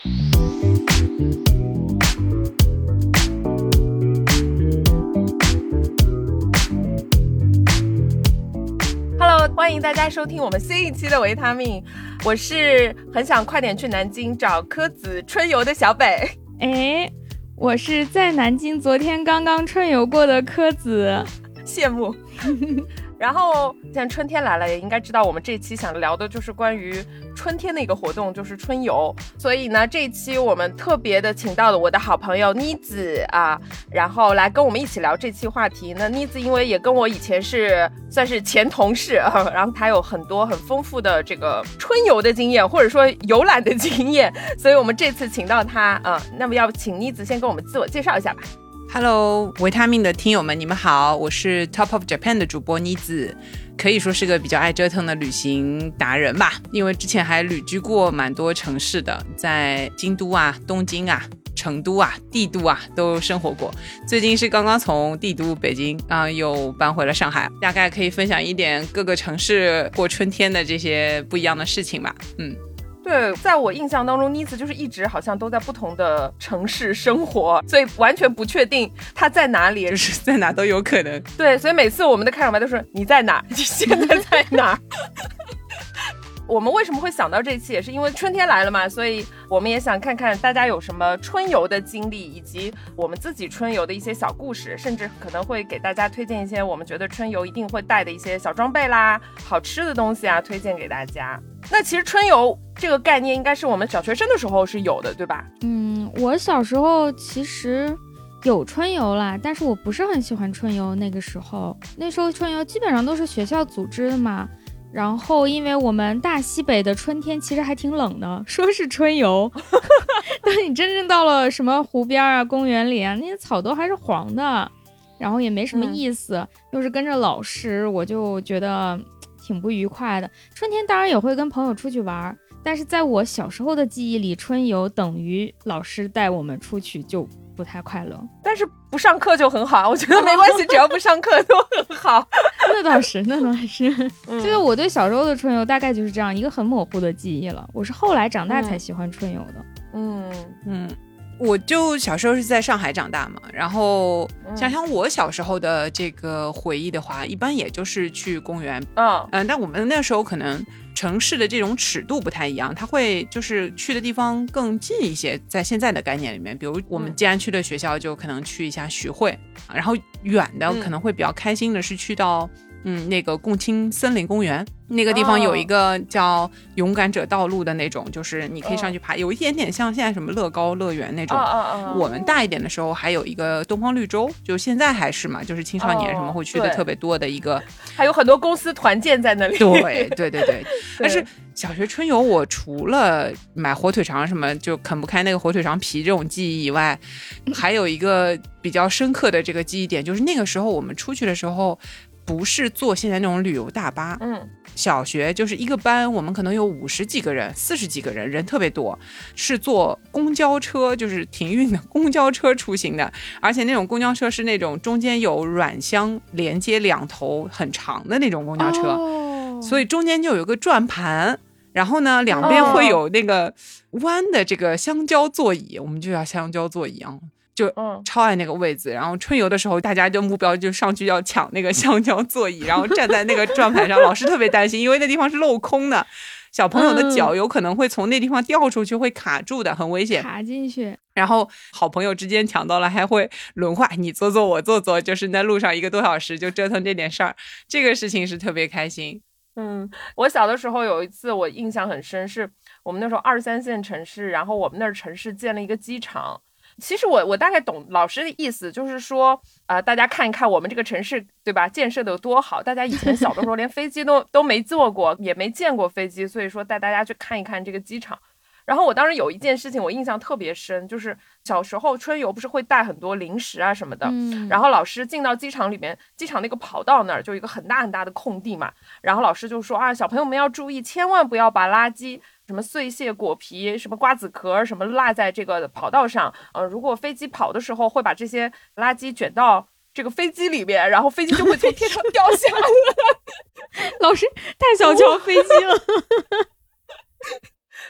Hello， 欢迎大家收听我们新一期的维他命，我是很想快点去南京找柯子春游的小北。 我是在南京昨天刚刚春游过的柯子， 羡慕。然后现在春天来了，也应该知道我们这期想聊的就是关于春天的一个活动，就是春游。所以呢，这一期我们特别的请到了我的好朋友妮子啊，然后来跟我们一起聊这期话题。那妮子因为也跟我以前是算是前同事啊，然后她有很多很丰富的这个春游的经验，或者说游览的经验，所以我们这次请到她啊。那么要请妮子先跟我们自我介绍一下吧。 Hello， 维他命的听友们，你们好，我是 Top of Japan 的主播妮子，可以说是个比较爱折腾的旅行达人吧，因为之前还旅居过蛮多城市的，在京都啊、东京啊、成都啊、帝都啊都生活过。最近是刚刚从帝都北京又搬回了上海，大概可以分享一点各个城市过春天的这些不一样的事情吧。 对，在我印象当中，妮子就是一直好像都在不同的城市生活，所以完全不确定她在哪里， 就是在哪都有可能。 对，所以每次我们的开场白都是你在哪，你现在在哪。我们为什么会想到这期，也是因为春天来了嘛，所以我们也想看看大家有什么春游的经历，以及我们自己春游的一些小故事，甚至可能会给大家推荐一些我们觉得春游一定会带的一些小装备啦、好吃的东西啊，推荐给大家。那其实春游这个概念应该是我们小学生的时候是有的，对吧？ 我小时候其实有春游啦，但是我不是很喜欢春游。那时候春游基本上都是学校组织的嘛，然后因为我们大西北的春天其实还挺冷的，说是春游但你真正到了什么湖边啊、公园里啊，那些草都还是黄的，然后也没什么意思，又是跟着老师，我就觉得挺不愉快的。春天当然也会跟朋友出去玩，但是在我小时候的记忆里，春游等于老师带我们出去，就不太快乐。 但是不上课就很好，我觉得没关系，只要不上课都很好。 那倒是就是我对小时候的春游大概就是这样一个很模糊的记忆了，我是后来长大才喜欢春游的。 我就小时候是在上海长大嘛，然后想想我小时候的这个回忆的话，一般也就是去公园。但我们那时候可能城市的这种尺度不太一样，它会就是去的地方更近一些，在现在的概念里面，比如我们静安区的学校就可能去一下徐汇，然后远的可能会比较开心的是去到那个共青森林公园，那个地方有一个叫勇敢者道路的那种，就是你可以上去爬，有一点点像现在什么乐高乐园那种。我们大一点的时候还有一个东方绿洲，就现在还是嘛，就是青少年什么会去的特别多的一个， 还有很多公司团建在那里。 对。但是小学春游我除了买火腿肠什么就啃不开那个火腿肠皮这种记忆以外，还有一个比较深刻的这个记忆点，就是那个时候我们出去的时候不是坐现在那种旅游大巴，小学就是一个班，我们可能有50几个人、40几个人，人特别多，是坐公交车，就是停运的公交车出行的，而且那种公交车是那种中间有软箱连接两头很长的那种公交车，所以中间就有一个转盘，然后呢两边会有那个弯的这个香蕉座椅，我们就叫香蕉座椅啊。就超爱那个位子，然后春游的时候大家就目标就上去要抢那个香蕉座椅，然后站在那个转盘上，老师特别担心，因为那地方是镂空的，小朋友的脚有可能会从那地方掉出去，会卡住的，很危险， 卡进去。 然后好朋友之间抢到了还会轮换，你坐坐我坐坐，就是在路上1个多小时就折腾这点事儿，这个事情是特别开心。 我小的时候有一次我印象很深，是我们那时候2、3线城市，然后我们那儿城市建了一个机场。其实我大概懂老师的意思，就是说大家看一看我们这个城市，对吧，建设的有多好，大家以前小的时候连飞机都没坐过，也没见过飞机，所以说带大家去看一看这个机场。然后我当时有一件事情我印象特别深，就是小时候春游不是会带很多零食啊什么的，然后老师进到机场里面，机场那个跑道那儿就有一个很大很大的空地嘛，然后老师就说小朋友们要注意，千万不要把垃圾什么碎屑果皮什么瓜子壳什么落在这个跑道上，如果飞机跑的时候会把这些垃圾卷到这个飞机里面，然后飞机就会从天上掉下来。 老师太小瞧飞机了。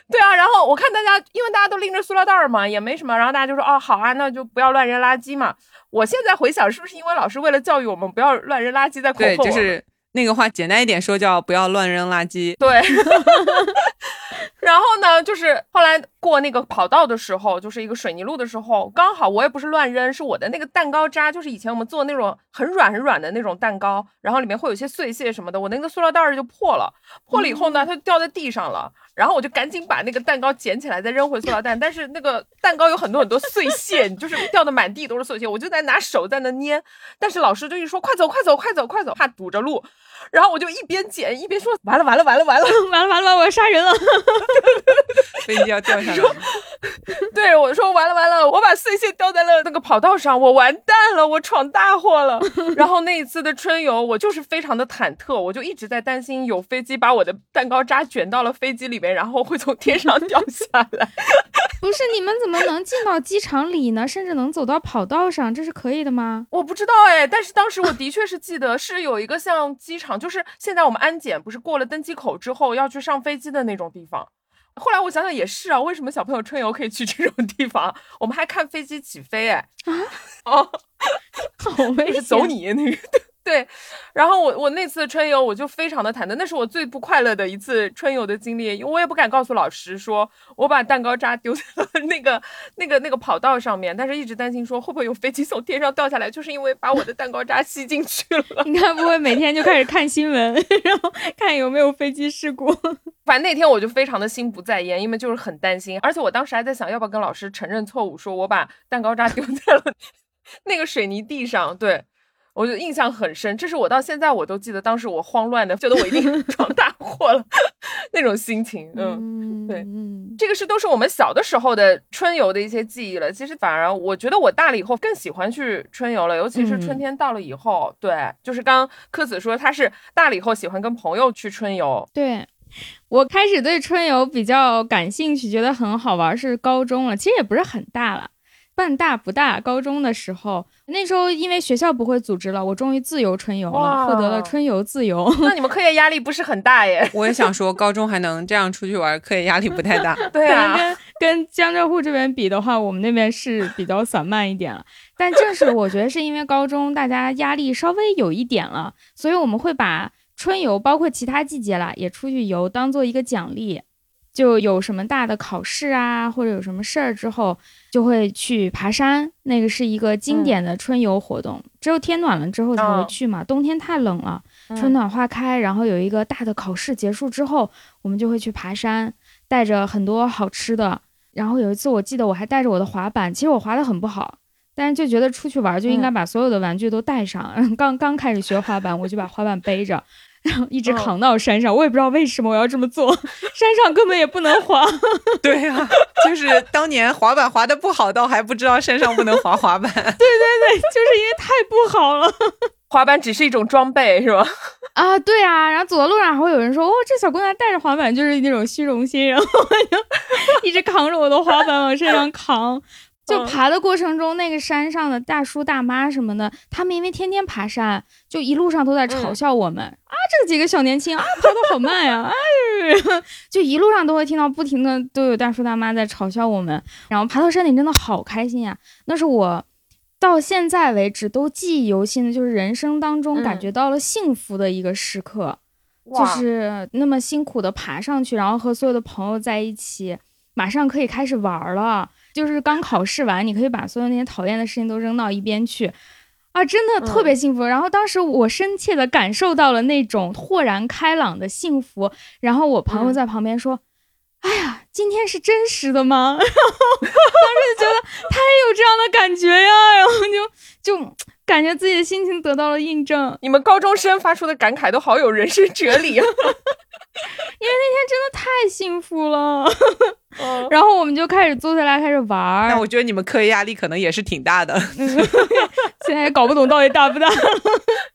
对啊，然后我看大家，因为大家都拎着塑料袋嘛，也没什么，然后大家就说哦好啊，那就不要乱扔垃圾嘛。我现在回想，是不是因为老师为了教育我们不要乱扔垃圾，在恐吓我们？ 对，就是那个话简单一点说叫不要乱扔垃圾。 对。然后呢，就是后来过那个跑道的时候，就是一个水泥路的时候，刚好我也不是乱扔，是我的那个蛋糕渣，就是以前我们做那种很软很软的那种蛋糕，然后里面会有一些碎屑什么的，我那个塑料袋就破了以后呢，它就掉在地上了，然后我就赶紧把那个蛋糕捡起来再扔回塑料袋，但是那个蛋糕有很多很多碎屑，就是掉的满地都是碎屑，我就在拿手在那捏，但是老师就一说快走快走快走快走，怕堵着路，然后我就一边捡一边说完了完了完了完了完了完了，我要杀人了。 飞机要掉下来了。 对，我说完了完了，我把碎屑掉在了那个跑道上，我完蛋了，我闯大祸了。然后那一次的春游，我就是非常的忐忑，我就一直在担心有飞机把我的蛋糕渣卷到了飞机里面，然后会从天上掉下来。 不是，你们怎么能进到机场里呢？甚至能走到跑道上，这是可以的吗？ 我不知道哎，但是当时我的确是记得是有一个像机场，就是现在我们安检不是过了登机口之后要去上飞机的那种地方。后来我想想也是啊，为什么小朋友春游可以去这种地方？我们还看飞机起飞哎。哦， 好危险， 走你那个。对，然后我那次春游我就非常的忐忑，那是我最不快乐的一次春游的经历，我也不敢告诉老师说我把蛋糕渣丢在了那个跑道上面，但是一直担心说会不会有飞机从天上掉下来，就是因为把我的蛋糕渣吸进去了。 你看不会每天就开始看新闻，然后看有没有飞机事故。 反正那天我就非常的心不在焉，因为就是很担心，而且我当时还在想要不要跟老师承认错误，说我把蛋糕渣丢在了那个水泥地上。对，我就印象很深，这是我到现在我都记得，当时我慌乱的觉得我一定闯大祸了那种心情。对，这个都是我们小的时候的春游的一些记忆了。其实反而我觉得我大了以后更喜欢去春游了，尤其是春天到了以后。对，就是刚柯子说他是大了以后喜欢跟朋友去春游。 对，我开始对春游比较感兴趣，觉得很好玩是高中了，其实也不是很大了，半大不大。高中的时候，那时候因为学校不会组织了，我终于自由春游了，获得了春游自由。 那你们课业压力不是很大耶？ 我也想说，高中还能这样出去玩，课业压力不太大。 对啊， 跟江浙沪这边比的话，我们那边是比较散漫一点了。但正是我觉得是因为高中大家压力稍微有一点了，所以我们会把春游包括其他季节啦也出去游当做一个奖励，就有什么大的考试啊或者有什么事儿之后就会去爬山，那个是一个经典的春游活动。只有天暖了之后才会去嘛，冬天太冷了，春暖花开，然后有一个大的考试结束之后我们就会去爬山，带着很多好吃的。然后有一次我记得我还带着我的滑板，其实我滑得很不好，但是就觉得出去玩就应该把所有的玩具都带上。刚开始学滑板，我就把滑板背着，然后一直扛到山上。我也不知道为什么我要这么做，山上根本也不能滑。 对啊，就是当年滑板滑得不好，倒还不知道山上不能滑滑板。对对对，就是因为太不好了。 滑板只是一种装备是吧？ 啊，对啊，然后走到路上还会有人说，哦，这小姑娘带着滑板就是那种虚荣心，然后我就一直扛着我的滑板往身上扛。就爬的过程中，那个山上的大叔大妈什么的，他们因为天天爬山，就一路上都在嘲笑我们啊，这几个小年轻啊，跑得好慢呀，就一路上都会听到不停的都有大叔大妈在嘲笑我们。然后爬到山顶真的好开心呀，那是我到现在为止都记忆犹新的，就是人生当中感觉到了幸福的一个时刻。就是那么辛苦的爬上去，然后和所有的朋友在一起，马上可以开始玩了。就是刚考试完，你可以把所有那些讨厌的事情都扔到一边去啊，真的特别幸福。然后当时我深切的感受到了那种豁然开朗的幸福。然后我朋友在旁边说，哎呀，今天是真实的吗？然后当时就觉得他也有这样的感觉呀，然后就感觉自己的心情得到了印证。 你们高中生发出的感慨都好有人生哲理啊。 因为那天真的太幸福了。然后我们就开始坐下来开始玩。 但我觉得你们课业压力可能也是挺大的。 现在也搞不懂到底大不大。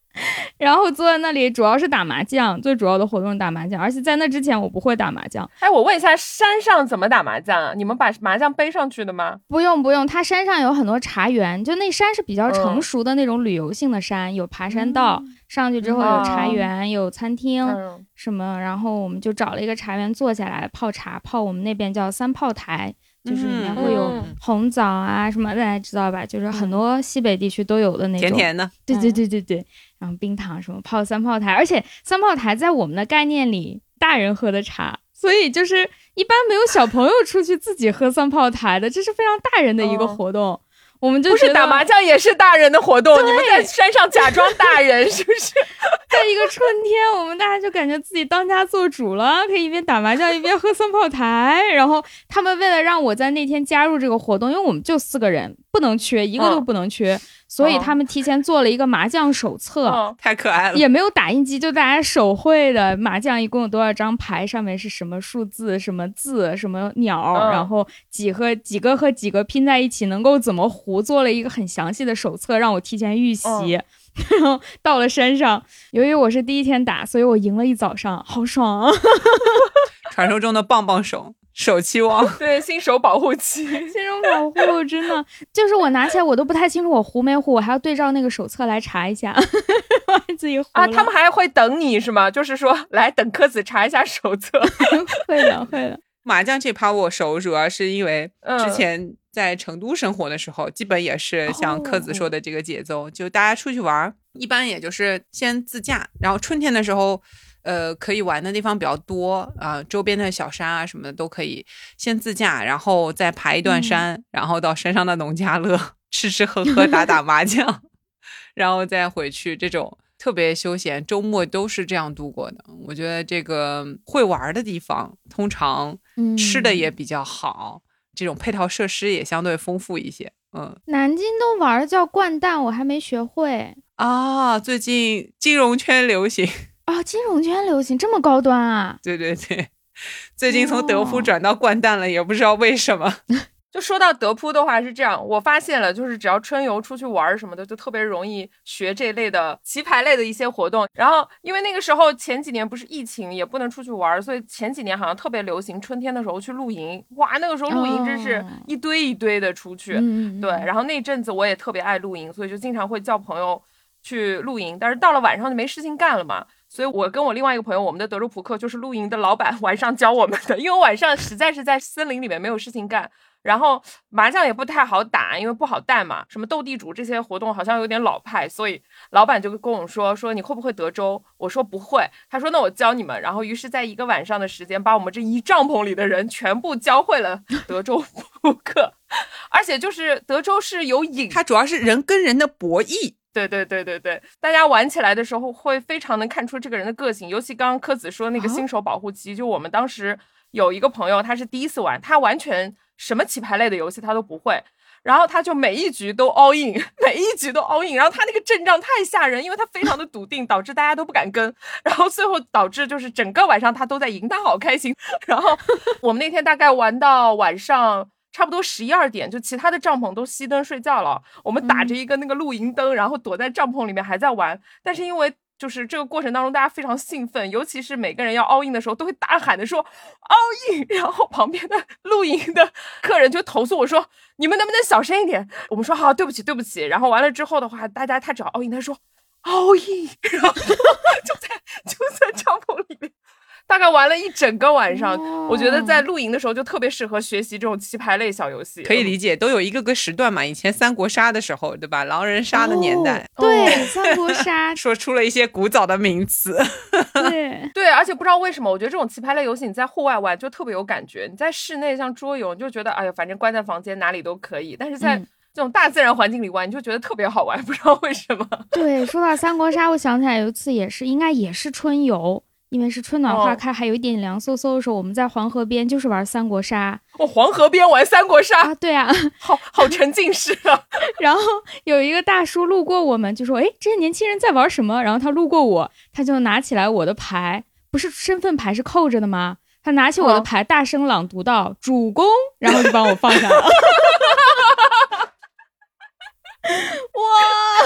然后坐在那里主要是打麻将，最主要的活动是打麻将，而且在那之前我不会打麻将。 哎，我问一下，山上怎么打麻将啊？你们把麻将背上去的吗？ 不用，它山上有很多茶园，就那山是比较成熟的那种旅游性的山，有爬山道，上去之后有茶园，有餐厅什么，然后我们就找了一个茶园坐下来泡茶，泡我们那边叫三炮台。就是里面会有红枣啊什么，大家知道吧？就是很多西北地区都有的那种， 甜甜的。 对，然后冰糖什么泡三炮台，而且三炮台在我们的概念里，大人喝的茶，所以就是一般没有小朋友出去自己喝三炮台的，这是非常大人的一个活动。我们就不是打麻将也是大人的活动，你们在山上假装大人是不是？ 在一个春天，我们大家就感觉自己当家做主了，可以一边打麻将一边喝三炮台。然后他们为了让我在那天加入这个活动，因为我们就4个人，不能缺，一个都不能缺，所以他们提前做了一个麻将手册， 太可爱了， 也没有打印机，就大家手绘的麻将，一共有多少张牌，上面是什么数字、什么字、什么鸟，然后几个和几个拼在一起能够怎么胡，做了一个很详细的手册，让我提前预习。然后到了山上，由于我是第一天打，所以我赢了一早上，好爽啊！ 传说中的棒棒手气旺， 对，新手保护期， 新手保护真的就是我拿起来我都不太清楚我胡没胡，我还要对照那个手册来查一下。自己胡啊，他们还会等你是吗？就是说来等柯子查一下手册。 会的。 麻将这趴我熟，主要是因为之前在成都生活的时候，基本也是像柯子说的这个节奏，就大家出去玩，一般也就是先自驾，然后春天的时候，可以玩的地方比较多啊，周边的小山啊什么的都可以先自驾，然后再爬一段山，然后到山上的农家乐吃喝喝打麻将，然后再回去，这种特别休闲，周末都是这样度过的。我觉得这个会玩的地方通常吃的也比较好，这种配套设施也相对丰富一些。 南京都玩叫掼蛋，我还没学会啊。最近金融圈流行啊，金融圈流行这么高端啊？ 对，最近从德扑转到掼蛋了，也不知道为什么。 就说到德扑的话是这样，我发现了，就是只要春游出去玩什么的，就特别容易学这类的棋牌类的一些活动。然后因为那个时候前几年不是疫情，也不能出去玩，所以前几年好像特别流行春天的时候去露营。哇，那个时候露营真是一堆一堆的出去。对，然后那阵子我也特别爱露营，所以就经常会叫朋友去露营，但是到了晚上就没事情干了嘛。所以我跟我另外一个朋友，我们的德州扑克就是露营的老板晚上教我们的，因为晚上实在是在森林里面没有事情干，然后麻将也不太好打，因为不好带嘛，什么斗地主这些活动好像有点老派，所以老板就跟我说你会不会德州，我说不会，他说那我教你们，然后于是在一个晚上的时间把我们这一帐篷里的人全部教会了德州扑克。而且就是德州是有瘾， 它主要是人跟人的博弈。 对，大家玩起来的时候会非常能看出这个人的个性，尤其刚刚柯子说那个新手保护期，就我们当时有一个朋友，他是第一次玩，他完全什么棋牌类的游戏他都不会，然后他就每一局都 all in， 然后他那个阵仗太吓人，因为他非常的笃定，导致大家都不敢跟，然后最后导致就是整个晚上他都在赢，他好开心。然后我们那天大概玩到晚上差不多11、12点，就其他的帐篷都熄灯睡觉了，我们打着一个那个露营灯，然后躲在帐篷里面还在玩。但是因为就是这个过程当中大家非常兴奋，尤其是每个人要 all in 的时候都会大喊的说 all in， 然后旁边的露营的客人就投诉我说你们能不能小声一点，我们说好，对不起。然后完了之后的话，大家他只要 all in， 他说 all in， 然后就在帐篷里面大概玩了一整个晚上。我觉得在露营的时候就特别适合学习这种棋牌类小游戏。 可以理解，都有一个时段嘛，以前三国杀的时候，对吧？狼人杀的年代。 对，三国杀说出了一些古早的名词。 对，而且不知道为什么，我觉得这种棋牌类游戏你在户外玩就特别有感觉，你在室内像桌游你就觉得哎呀反正关在房间哪里都可以，但是在这种大自然环境里玩你就觉得特别好玩，不知道为什么。对， 说到三国杀，我想起来有一次应该也是春游，因为是春暖花开，还有一点凉飕飕的时候，我们在黄河边就是玩三国杀。 黄河边玩三国杀？ 对啊， 好沉浸式啊。 然后有一个大叔路过我们，就说：“哎，这些年轻人在玩什么？”然后他路过我，他就拿起来我的牌，不是身份牌是扣着的吗？他拿起我的牌，大声朗读道：“主公！”然后就帮我放下了。哇！我们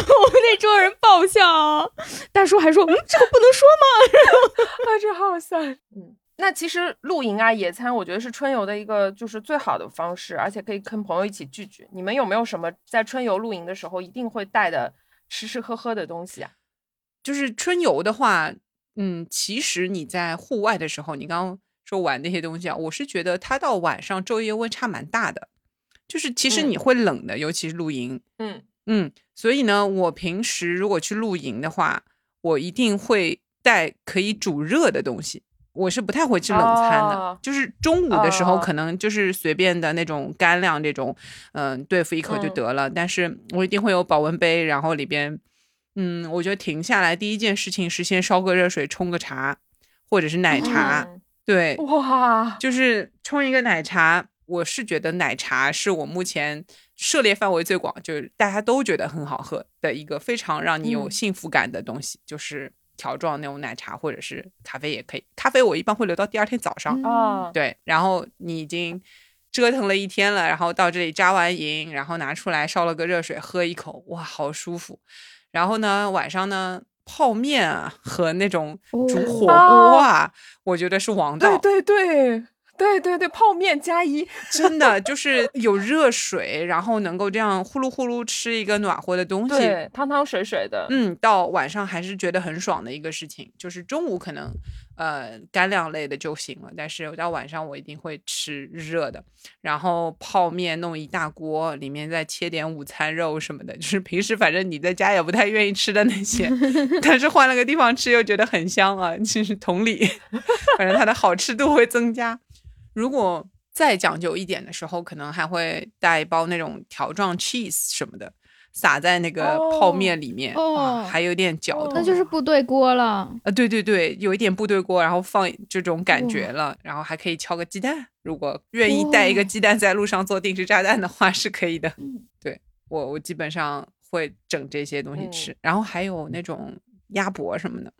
那桌人爆笑，大叔还说这个不能说吗？ 啊，这好笑。那其实露营啊野餐我觉得是春游的一个就是最好的方式，而且可以跟朋友一起聚聚。你们有没有什么在春游露营的时候一定会带的吃吃喝喝的东西啊？ 就是春游的话，其实你在户外的时候，你刚刚说玩那些东西啊，我是觉得它到晚上昼夜温差蛮大的，就是其实你会冷的，尤其是露营。所以呢，我平时如果去露营的话，我一定会带可以煮热的东西。我是不太会吃冷餐的，就是中午的时候可能就是随便的那种干粮这种，对付一口就得了。但是我一定会有保温杯，然后里边，我觉得停下来第一件事情是先烧个热水冲个茶，或者是奶茶。对， 哇， 就是冲一个奶茶。我是觉得奶茶是我目前涉猎范围最广，就是大家都觉得很好喝的一个非常让你有幸福感的东西，就是条状那种奶茶或者是咖啡也可以。咖啡我一般会留到第二天早上。对，然后你已经折腾了一天了，然后到这里扎完营，然后拿出来烧了个热水喝一口，哇，好舒服。然后呢，晚上呢，泡面啊和那种煮火锅啊，我觉得是王道。 对，泡面加一， 真的就是有热水，然后能够这样呼噜呼噜吃一个暖和的东西， 对，汤汤水水的。 到晚上还是觉得很爽的一个事情。就是中午可能干粮类的就行了，但是到晚上我一定会吃热的，然后泡面弄一大锅，里面再切点午餐肉什么的，就是平时反正你在家也不太愿意吃的那些，但是换了个地方吃又觉得很香啊，就是同理，反正它的好吃度会增加。如果再讲究一点的时候，可能还会带一包那种条状 cheese 什么的，撒在那个泡面里面，还有点嚼头。 那就是部队锅了。 对，有一点部队锅，然后放这种感觉了，然后还可以敲个鸡蛋。如果愿意带一个鸡蛋在路上做定时炸弹的话，是可以的。对，我基本上会整这些东西吃，然后还有那种鸭脖什么的。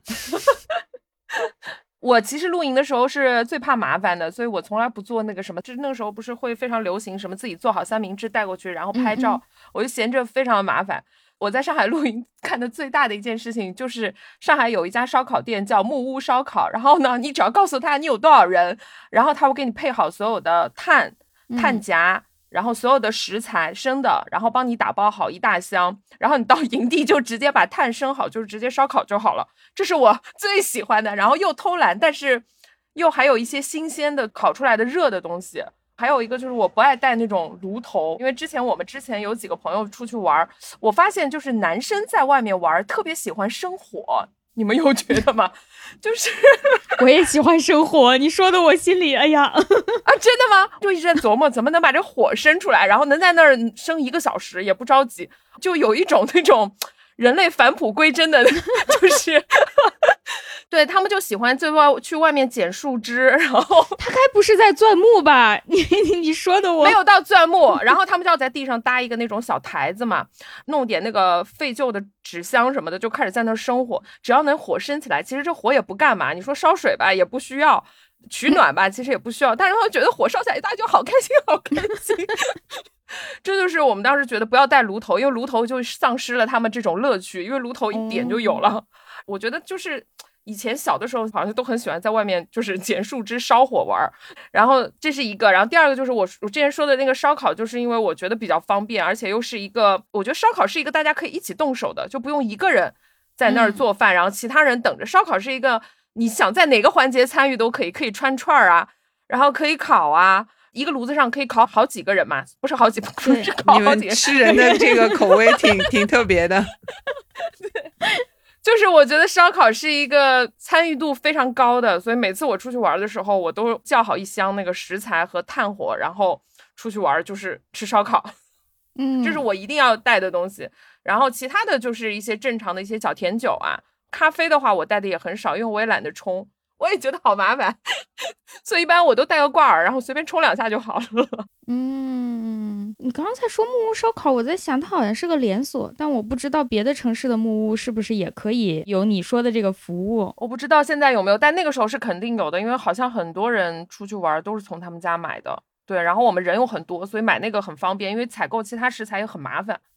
我其实露营的时候是最怕麻烦的，所以我从来不做那个什么，就是那个时候不是会非常流行什么自己做好三明治带过去然后拍照，我就嫌这非常麻烦。我在上海露营看的最大的一件事情就是上海有一家烧烤店叫木屋烧烤，然后呢你只要告诉他你有多少人，然后他会给你配好所有的炭夹，然后所有的食材生的，然后帮你打包好一大箱，然后你到营地就直接把炭生好，就是直接烧烤就好了。这是我最喜欢的，然后又偷懒，但是又还有一些新鲜的烤出来的热的东西。还有一个就是我不爱带那种炉头，因为我们之前有几个朋友出去玩，我发现就是男生在外面玩特别喜欢生火，你们有觉得吗？就是我也喜欢生火，你说的我心里哎呀啊，真的吗？就一直在琢磨怎么能把这火生出来，然后能在那儿生1个小时也不着急，就有一种那种人类返璞归真的就是对，他们就喜欢去外面捡树枝，然后他该不是在钻木吧？你说的我没有到钻木，然后他们就要在地上搭一个那种小台子嘛，弄点那个废旧的纸箱什么的，就开始在那儿生火。只要能火生起来，其实这火也不干嘛，你说烧水吧也不需要，取暖吧其实也不需要，但是他们觉得火烧起来大家就好开心好开心。这就是我们当时觉得不要带炉头，因为炉头就丧失了他们这种乐趣，因为炉头一点就有了。我觉得就是以前小的时候好像都很喜欢在外面就是捡树枝烧火玩，然后这是一个，然后第二个就是我之前说的那个烧烤，就是因为我觉得比较方便，而且又是一个我觉得烧烤是一个大家可以一起动手的，就不用一个人在那儿做饭，然后其他人等着。烧烤是一个你想在哪个环节参与都可以串串啊，然后可以烤啊，一个炉子上可以烤好几个人嘛，不是好几，不是烤好几个人。 你们吃人的这个口味挺特别的。 对，就是我觉得烧烤是一个参与度非常高的，所以每次我出去玩的时候，我都叫好一箱那个食材和炭火，然后出去玩就是吃烧烤。这是我一定要带的东西。然后其他的就是一些正常的一些小甜酒啊，咖啡的话我带的也很少，因为我也懒得冲，我也觉得好麻烦，所以一般我都带个挂耳，然后随便冲2下就好了。 你刚才说木屋烧烤，我在想它好像是个连锁，但我不知道别的城市的木屋是不是也可以有你说的这个服务。 我不知道现在有没有，但那个时候是肯定有的，因为好像很多人出去玩都是从他们家买的。对，然后我们人又很多，所以买那个很方便，因为采购其他食材也很麻烦。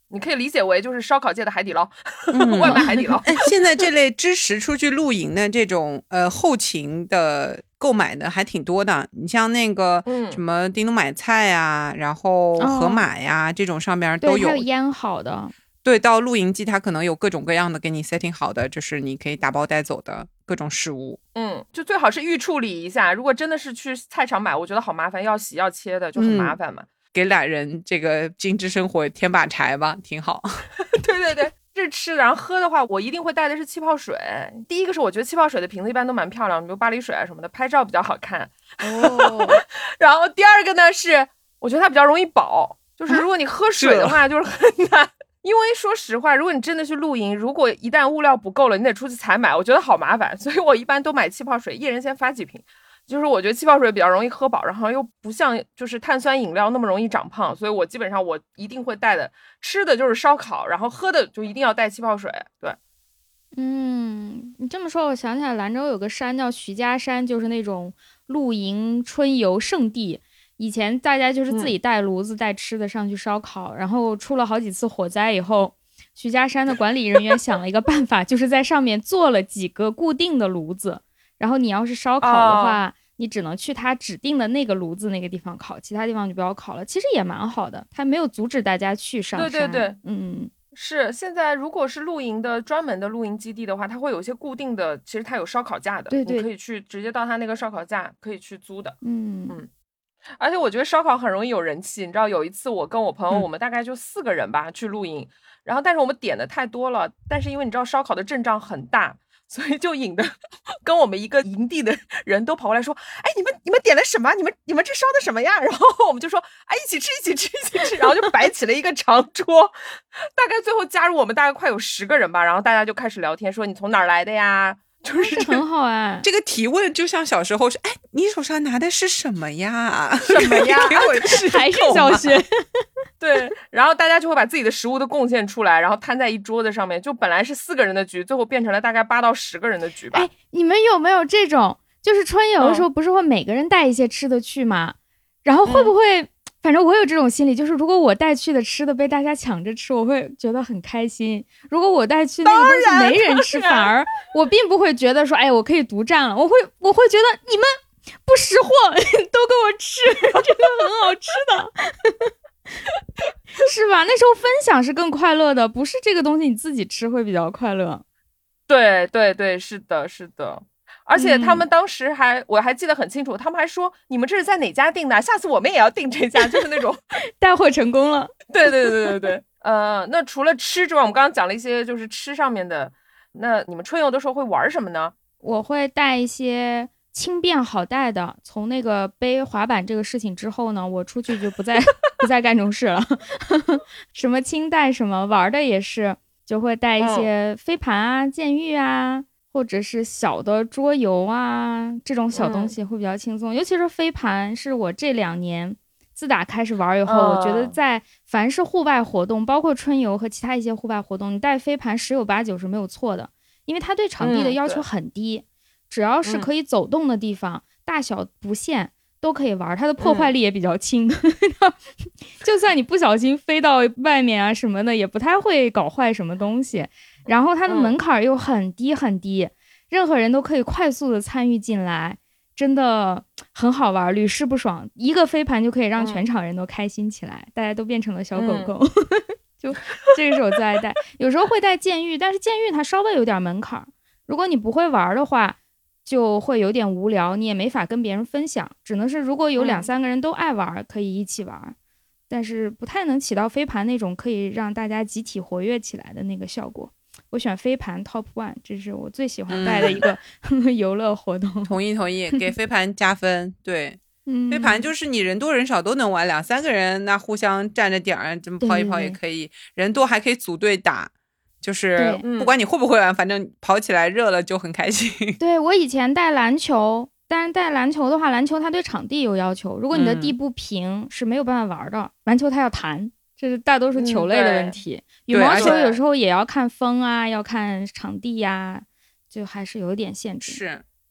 你可以理解为就是烧烤界的海底捞，外卖海底捞。 现在这类支持出去露营的这种后勤的购买的还挺多的，你像那个什么叮咚买菜啊，然后盒马呀，这种上面都有。 对，它有腌好的。 对，到露营季它可能有各种各样的给你 setting 好的，就是你可以打包带走的各种食物。 就最好是预处理一下，如果真的是去菜场买，我觉得好麻烦，要洗要切的就很麻烦嘛。 给懒人这个精致生活添把柴吧，挺好。 对对对，这是吃的。然后喝的话，我一定会带的是气泡水。第一个是我觉得气泡水的瓶子一般都蛮漂亮，比如巴黎水啊什么的，拍照比较好看。然后第二个呢是，我觉得它比较容易饱，就是如果你喝水的话，就是很难。因为说实话，如果你真的去露营，如果一旦物料不够了，你得出去采买，我觉得好麻烦，所以我一般都买气泡水，一人先发几瓶。就是我觉得气泡水比较容易喝饱，然后又不像就是碳酸饮料那么容易长胖，所以我基本上我一定会带的。吃的就是烧烤，然后喝的就一定要带气泡水。对， 你这么说，我想起来兰州有个山叫徐家山，就是那种露营春游圣地。以前大家就是自己带炉子带吃的上去烧烤，然后出了好几次火灾以后，徐家山的管理人员想了一个办法，就是在上面做了几个固定的炉子，然后你要是烧烤的话，你只能去他指定的那个炉子那个地方烤，其他地方就不要烤了。其实也蛮好的，他没有阻止大家去上山。 对对对，是现在如果是露营的专门的露营基地的话，它会有一些固定的，其实它有烧烤架的， 对对， 你可以去直接到它那个烧烤架可以去租的。而且我觉得烧烤很容易有人气，你知道有一次我跟我朋友，我们大概就4个人吧去露营，然后但是我们点的太多了，但是因为你知道烧烤的阵仗很大，所以就引得跟我们一个营地的人都跑过来说，哎，你们点了什么？你们这烧的什么呀？然后我们就说，哎，一起吃，然后就摆起了一个长桌，大概最后加入我们大概快有10个人吧，然后大家就开始聊天，说你从哪儿来的呀？就是很好啊， 这个提问就像小时候是，哎，你手上拿的是什么呀？ 什么呀？ 给我吃， 还是小学。 对，然后大家就会把自己的食物都贡献出来，然后摊在一桌子上面，就本来是4个人的局，最后变成了大概8到10个人的局吧。 哎，你们有没有这种，就是春游的时候不是会每个人带一些吃的去吗？然后会不会？反正我有这种心理，就是如果我带去的吃的被大家抢着吃，我会觉得很开心。如果我带去那个东西没人吃，反而我并不会觉得说，哎，我可以独占了。我会觉得你们不识货，都给我吃，这个很好吃的，是吧？那时候分享是更快乐的，不是这个东西你自己吃会比较快乐。 对对对，是的，是的。而且他们当时我还记得很清楚，他们还说你们这是在哪家订的？下次我们也要订这家，就是那种带货成功了。 对对对对对。那除了吃之外，我们刚刚讲了一些就是吃上面的。那你们春游的时候会玩什么呢？ 我会带一些轻便好带的。从那个背滑板这个事情之后呢，我出去就不再干这种事了。什么轻带什么，玩的也是，就会带一些飞盘啊、剑玉啊。或者是小的桌游啊，这种小东西会比较轻松。尤其是飞盘，是我这2年自打开始玩以后，我觉得在凡是户外活动，包括春游和其他一些户外活动，你带飞盘10有89是没有错的，因为它对场地的要求很低，只要是可以走动的地方，大小不限都可以玩，它的破坏力也比较轻。就算你不小心飞到外面啊什么的，也不太会搞坏什么东西。然后它的门槛又很低很低，任何人都可以快速的参与进来，真的很好玩，屡试不爽。一个飞盘就可以让全场人都开心起来，大家都变成了小狗狗。就这个是我最爱带。有时候会带剑玉，但是剑玉它稍微有点门槛，如果你不会玩的话就会有点无聊，你也没法跟别人分享，只能是如果有2、3个人都爱玩可以一起玩，但是不太能起到飞盘那种可以让大家集体活跃起来的那个效果。我选飞盘 Top 1， 这是我最喜欢带的一个游乐活动。 同意，给飞盘加分。对，飞盘就是你人多人少都能玩，2、3个人那互相占着点儿，这么跑一跑也可以。人多还可以组队打，就是不管你会不会玩，反正跑起来热了就很开心。 对，我以前带篮球，但是带篮球的话，篮球它对场地有要求，如果你的地不平是没有办法玩的。篮球它要弹，这是大多数球类的问题。羽毛球有时候也要看风啊，要看场地呀，就还是有点限制。 是，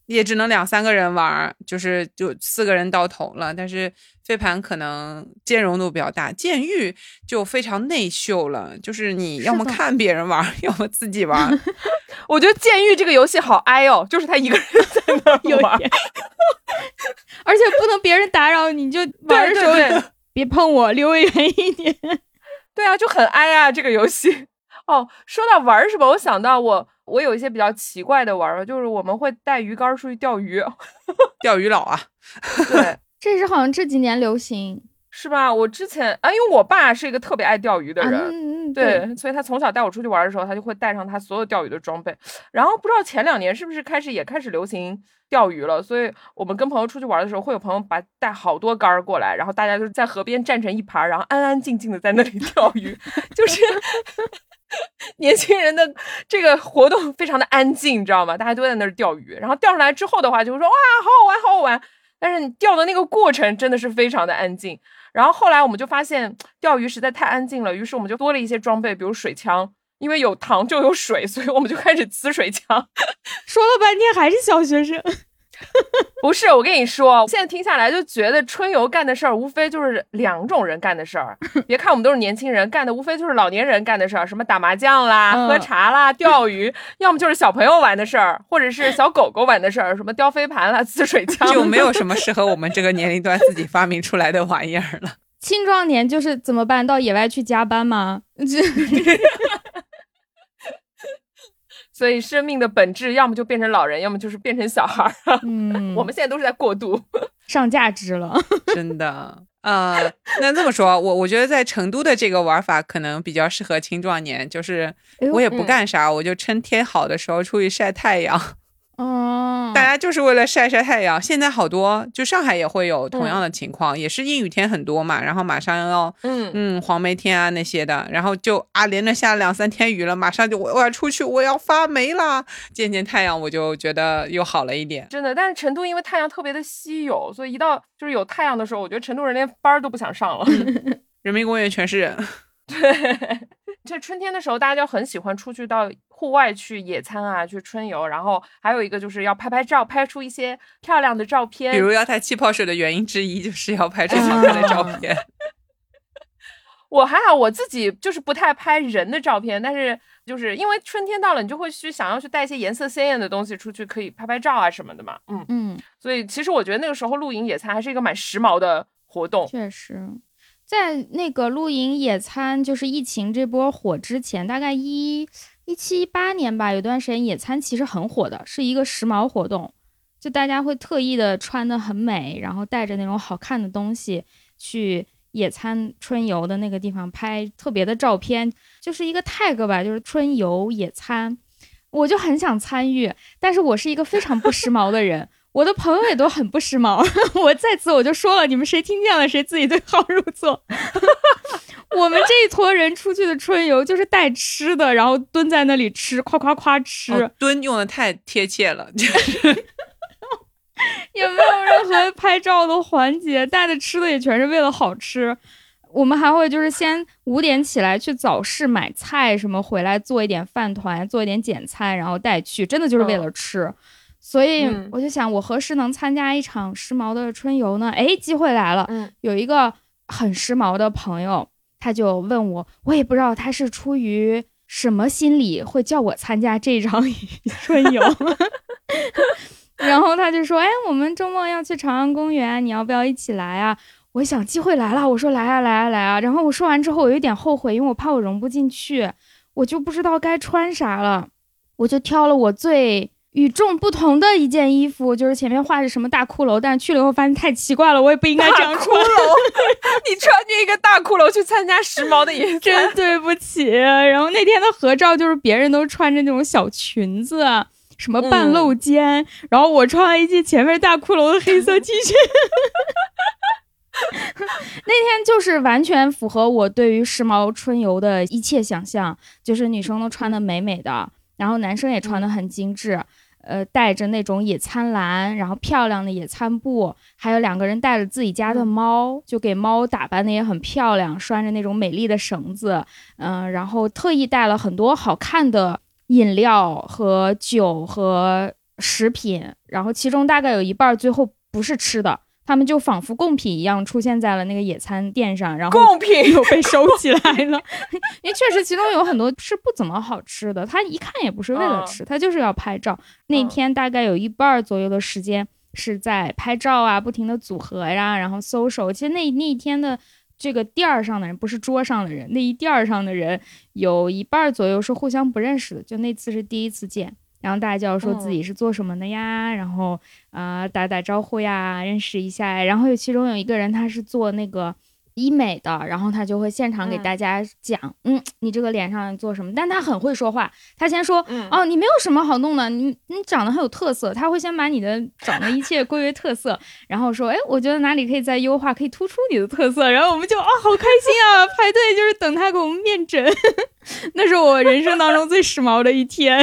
也只能2-3个人玩，就4个人到头了。但是飞盘可能兼容度比较大，剑域就非常内秀了，就是你要么看别人玩，要么自己玩。 我觉得剑域这个游戏好哀哦，就是他一个人在那玩， 而且不能别人打扰你，就玩的时候别碰我，离我远一点。 对啊，就很哀啊这个游戏。哦，说到玩什么，我想到我有一些比较奇怪的玩法，就是我们会带鱼竿出去钓鱼。 钓鱼佬啊。 对， 这是好像这几年流行， 是吧？我之前因为我爸是一个特别爱钓鱼的人，对，所以他从小带我出去玩的时候，他就会带上他所有钓鱼的装备。然后不知道前2年是不是开始流行钓鱼了，所以我们跟朋友出去玩的时候，会有朋友带好多竿过来，然后大家就在河边站成一排，然后安安静静的在那里钓鱼，就是年轻人的这个活动非常的安静，你知道吗？大家都在那儿钓鱼，然后钓上来之后的话，就会说哇，好好玩，好好玩。但是你钓的那个过程真的是非常的安静。然后后来我们就发现钓鱼实在太安静了，于是我们就多了一些装备，比如水枪，因为有糖就有水，所以我们就开始呲水枪。 说了半天还是小学生。 不是，我跟你说，现在听下来就觉得春游干的事儿无非就是2种人干的事儿。别看我们都是年轻人，干的无非就是老年人干的事儿，什么打麻将啦、喝茶啦、钓鱼，要么就是小朋友玩的事儿，或者是小狗狗玩的事儿，什么叼飞盘啦、呲水枪， 就没有什么适合我们这个年龄段自己发明出来的玩意儿了。 青壮年就是怎么办？到野外去加班吗？ 所以生命的本质要么就变成老人，要么就是变成小孩。我们现在都是在过渡， 上价值了。 真的。那这么说，我觉得在成都的这个玩法可能比较适合青壮年，就是我也不干啥，我就趁天好的时候出去晒太阳。大家就是为了晒晒太阳。现在好多就上海也会有同样的情况，也是阴雨天很多嘛，然后马上要黄梅天啊那些的，然后就连着下了2-3天雨了，马上就我要出去，我要发霉啦，见见太阳我就觉得又好了一点。 真的。但是成都因为太阳特别的稀有，所以一到就是有太阳的时候，我觉得成都人连班都不想上了。 人民公园全是人。 对，这春天的时候大家就很喜欢出去到户外去野餐啊，去春游，然后还有一个就是要拍拍照，拍出一些漂亮的照片。 比如要带气泡水的原因之一就是要拍出好看的照片。 我还好，我自己就是不太拍人的照片，但是就是因为春天到了，你就会想要去带一些颜色鲜艳的东西出去，可以拍拍照啊什么的嘛。所以其实我觉得那个时候露营野餐还是一个蛮时髦的活动。 确实。在那个露营野餐就是疫情这波火之前，大概17、18年吧，有段时间野餐其实很火的，是一个时髦活动，就大家会特意的穿得很美，然后带着那种好看的东西去野餐春游的那个地方拍特别的照片，就是一个 tag 吧，就是春游野餐。我就很想参与，但是我是一个非常不时髦的人。我的朋友也都很不时髦，我在此我就说了，你们谁听见了谁自己对号入座。我们这一坨人出去的春游就是带吃的，然后蹲在那里吃，夸夸夸吃。 蹲用的太贴切了，就是也没有任何拍照的环节，带的吃的也全是为了好吃。我们还会就是先5点起来去早市买菜什么，回来做一点饭团，做一点简餐，然后带去，真的就是为了吃。所以我就想，我何时能参加一场时髦的春游呢？机会来了。有一个很时髦的朋友，他就问我，我也不知道他是出于什么心理会叫我参加这场春游。然后他就说，我们周末要去长安公园，你要不要一起来啊？我想机会来了，我说来啊来啊来啊。然后我说完之后，我有点后悔，因为我怕我融不进去，我就不知道该穿啥了，我就挑了我最与众不同的一件衣服，就是前面画着什么大骷髅，但是去了以后发现太奇怪了，我也不应该这样穿。 你穿着一个大骷髅去参加时髦的野餐， 真对不起。然后那天的合照就是别人都穿着那种小裙子，什么半露肩，然后我穿了一件前面大骷髅的黑色 T 恤。那天就是完全符合我对于时髦春游的一切想象，就是女生都穿得美美的，然后男生也穿得很精致，带着那种野餐篮，然后漂亮的野餐布，还有2个人带着自己家的猫，就给猫打扮的也很漂亮，拴着那种美丽的绳子，然后特意带了很多好看的饮料和酒和食品，然后其中大概有一半最后不是吃的，他们就仿佛贡品一样出现在了那个野餐垫上，然后贡品又被收起来了。因为确实其中有很多是不怎么好吃的，他一看也不是为了吃，他就是要拍照。那天大概有一半左右的时间是在拍照啊，不停的组合呀，然后搜手。其实那一天的这个垫儿上的人，不是桌上的人，那一垫儿上的人有一半左右是互相不认识的，就那次是第一次见。然后大家就要说自己是做什么的呀，然后打打招呼呀，认识一下。然后其中有一个人他是做那个医美的，然后他就会现场给大家讲，你这个脸上做什么？但他很会说话，他先说，你没有什么好弄的，你长得很有特色，他会先把你的长的一切归为特色，然后说，我觉得哪里可以再优化，可以突出你的特色。然后我们就好开心啊，排队就是等他给我们面诊。那是我人生当中最时髦的一天。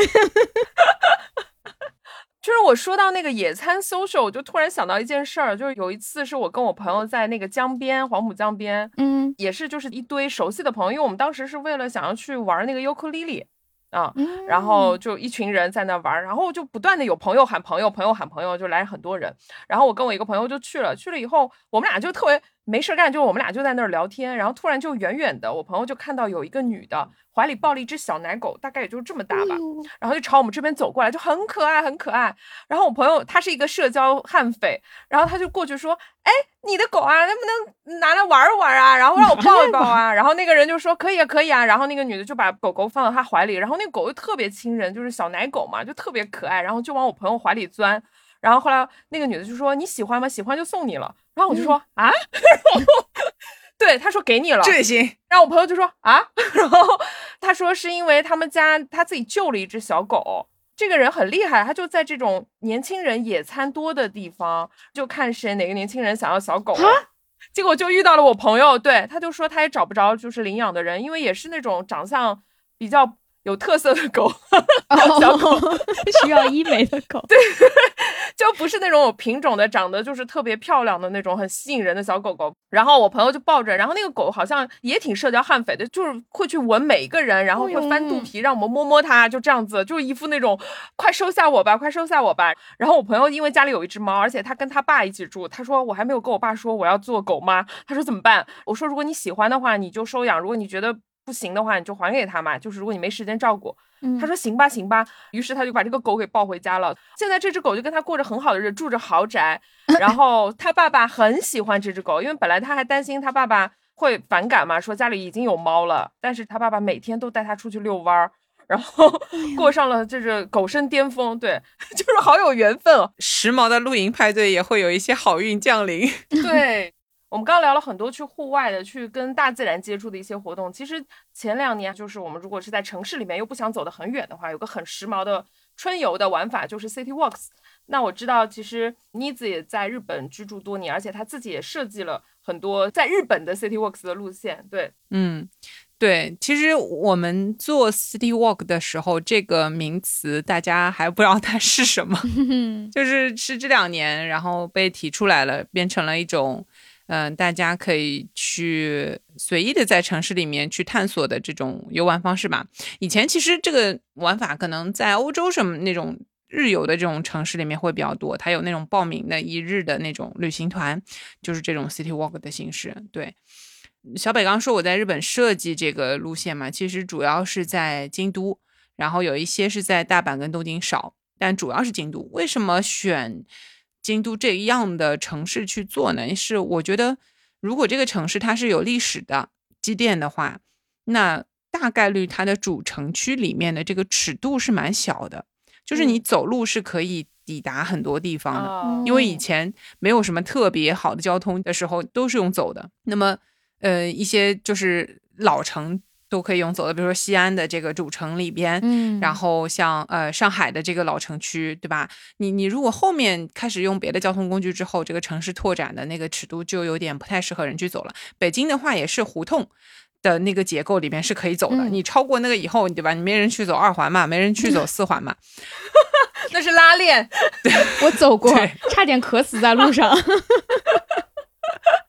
就是我说到那个野餐 social， 我就突然想到一件事儿，就是有一次是我跟我朋友在那个江边，黄浦江边，也是就是一堆熟悉的朋友，因为我们当时是为了想要去玩那个尤克里里啊，然后就一群人在那玩，然后就不断的有朋友喊朋友，朋友喊朋友，就来很多人，然后我跟我一个朋友就去了以后，我们俩就特别没事干，就我们俩就在那儿聊天，然后突然就远远的，我朋友就看到有一个女的怀里抱了一只小奶狗，大概也就这么大吧，然后就朝我们这边走过来，就很可爱很可爱。然后我朋友他是一个社交悍匪，然后他就过去说，你的狗啊能不能拿来玩玩啊，然后让我抱一抱啊。然后那个人就说可以啊可以啊，然后那个女的就把狗狗放到他怀里，然后那个狗又特别亲人，就是小奶狗嘛，就特别可爱，然后就往我朋友怀里钻。然后后来那个女的就说你喜欢吗？喜欢就送你了。然后我就说啊对，他说给你了， 这也行。 然后我朋友就说啊，然后他说是因为他们家他自己救了一只小狗，这个人很厉害，他就在这种年轻人野餐多的地方，就看谁哪个年轻人想要小狗，结果就遇到了我朋友，对，他就说他也找不着就是领养的人，因为也是那种长相比较有特色的狗，小狗需要医美的狗， 对，就不是那种有品种的，长得就是特别漂亮的那种很吸引人的小狗狗。然后我朋友就抱着，然后那个狗好像也挺社交悍匪的，就是会去闻每一个人，然后会翻肚皮让我们摸摸它，就这样子，就一副那种快收下我吧，快收下我吧。然后我朋友因为家里有一只猫，而且他跟他爸一起住，他说我还没有跟我爸说我要做狗妈，他说怎么办？我说如果你喜欢的话你就收养，如果你觉得不行的话你就还给他嘛，就是如果你没时间照顾。他说行吧行吧，于是他就把这个狗给抱回家了。现在这只狗就跟他过着很好的日子，住着豪宅，然后他爸爸很喜欢这只狗，因为本来他还担心他爸爸会反感嘛，说家里已经有猫了，但是他爸爸每天都带他出去遛弯，然后过上了这个狗生巅峰。对，就是好有缘分哦。 时髦的露营派对也会有一些好运降临。 对，我们刚刚聊了很多去户外的，去跟大自然接触的一些活动。其实前2年就是我们如果是在城市里面又不想走得很远的话，有个很时髦的春游的玩法，就是 City Walks。那我知道其实妮子也在日本居住多年，而且她自己也设计了很多在日本的 City Walks 的路线。对， 对，其实我们做 City Walk 的时候，这个名词大家还不知道它是什么，就是这2年然后被提出来了，变成了一种大家可以去随意的在城市里面去探索的这种游玩方式吧。以前其实这个玩法可能在欧洲什么那种日游的这种城市里面会比较多，它有那种报名的1日的那种旅行团，就是这种 City Walk 的形式。对，小北刚说我在日本设计这个路线嘛，其实主要是在京都，然后有一些是在大阪跟东京少，但主要是京都。为什么选京都这样的城市去做呢？是我觉得如果这个城市它是有历史的积淀的话，那大概率它的主城区里面的这个尺度是蛮小的，就是你走路是可以抵达很多地方的，因为以前没有什么特别好的交通的时候都是用走的。那么一些就是老城都可以用走的，比如说西安的这个主城里边，然后像上海的这个老城区，对吧？你如果后面开始用别的交通工具之后，这个城市拓展的那个尺度就有点不太适合人去走了。北京的话也是胡同的那个结构里面是可以走的，你超过那个以后，对吧？你没人去走2环嘛，没人去走4环嘛， 那是拉练。 我走过，差点渴死在路上。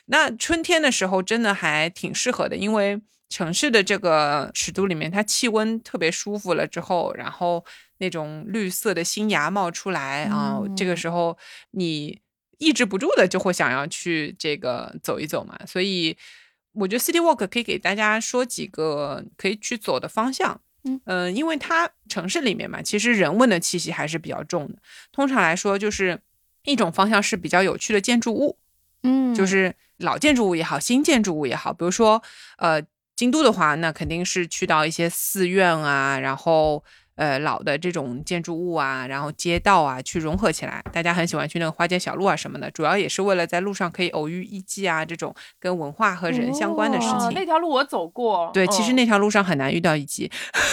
那春天的时候真的还挺适合的，因为城市的这个尺度里面，它气温特别舒服了之后，然后那种绿色的新芽冒出来啊，这个时候你抑制不住的就会想要去这个走一走嘛。所以我觉得 City Walk 可以给大家说几个可以去走的方向。因为它城市里面嘛，其实人文的气息还是比较重的。通常来说，就是一种方向是比较有趣的建筑物，就是老建筑物也好，新建筑物也好，比如说京都的话，那肯定是去到一些寺院啊，然后老的这种建筑物啊，然后街道啊，去融合起来。大家很喜欢去那个花街小路啊什么的，主要也是为了在路上可以偶遇艺伎啊，这种跟文化和人相关的事情。 那条路我走过。 对，其实那条路上很难遇到艺伎。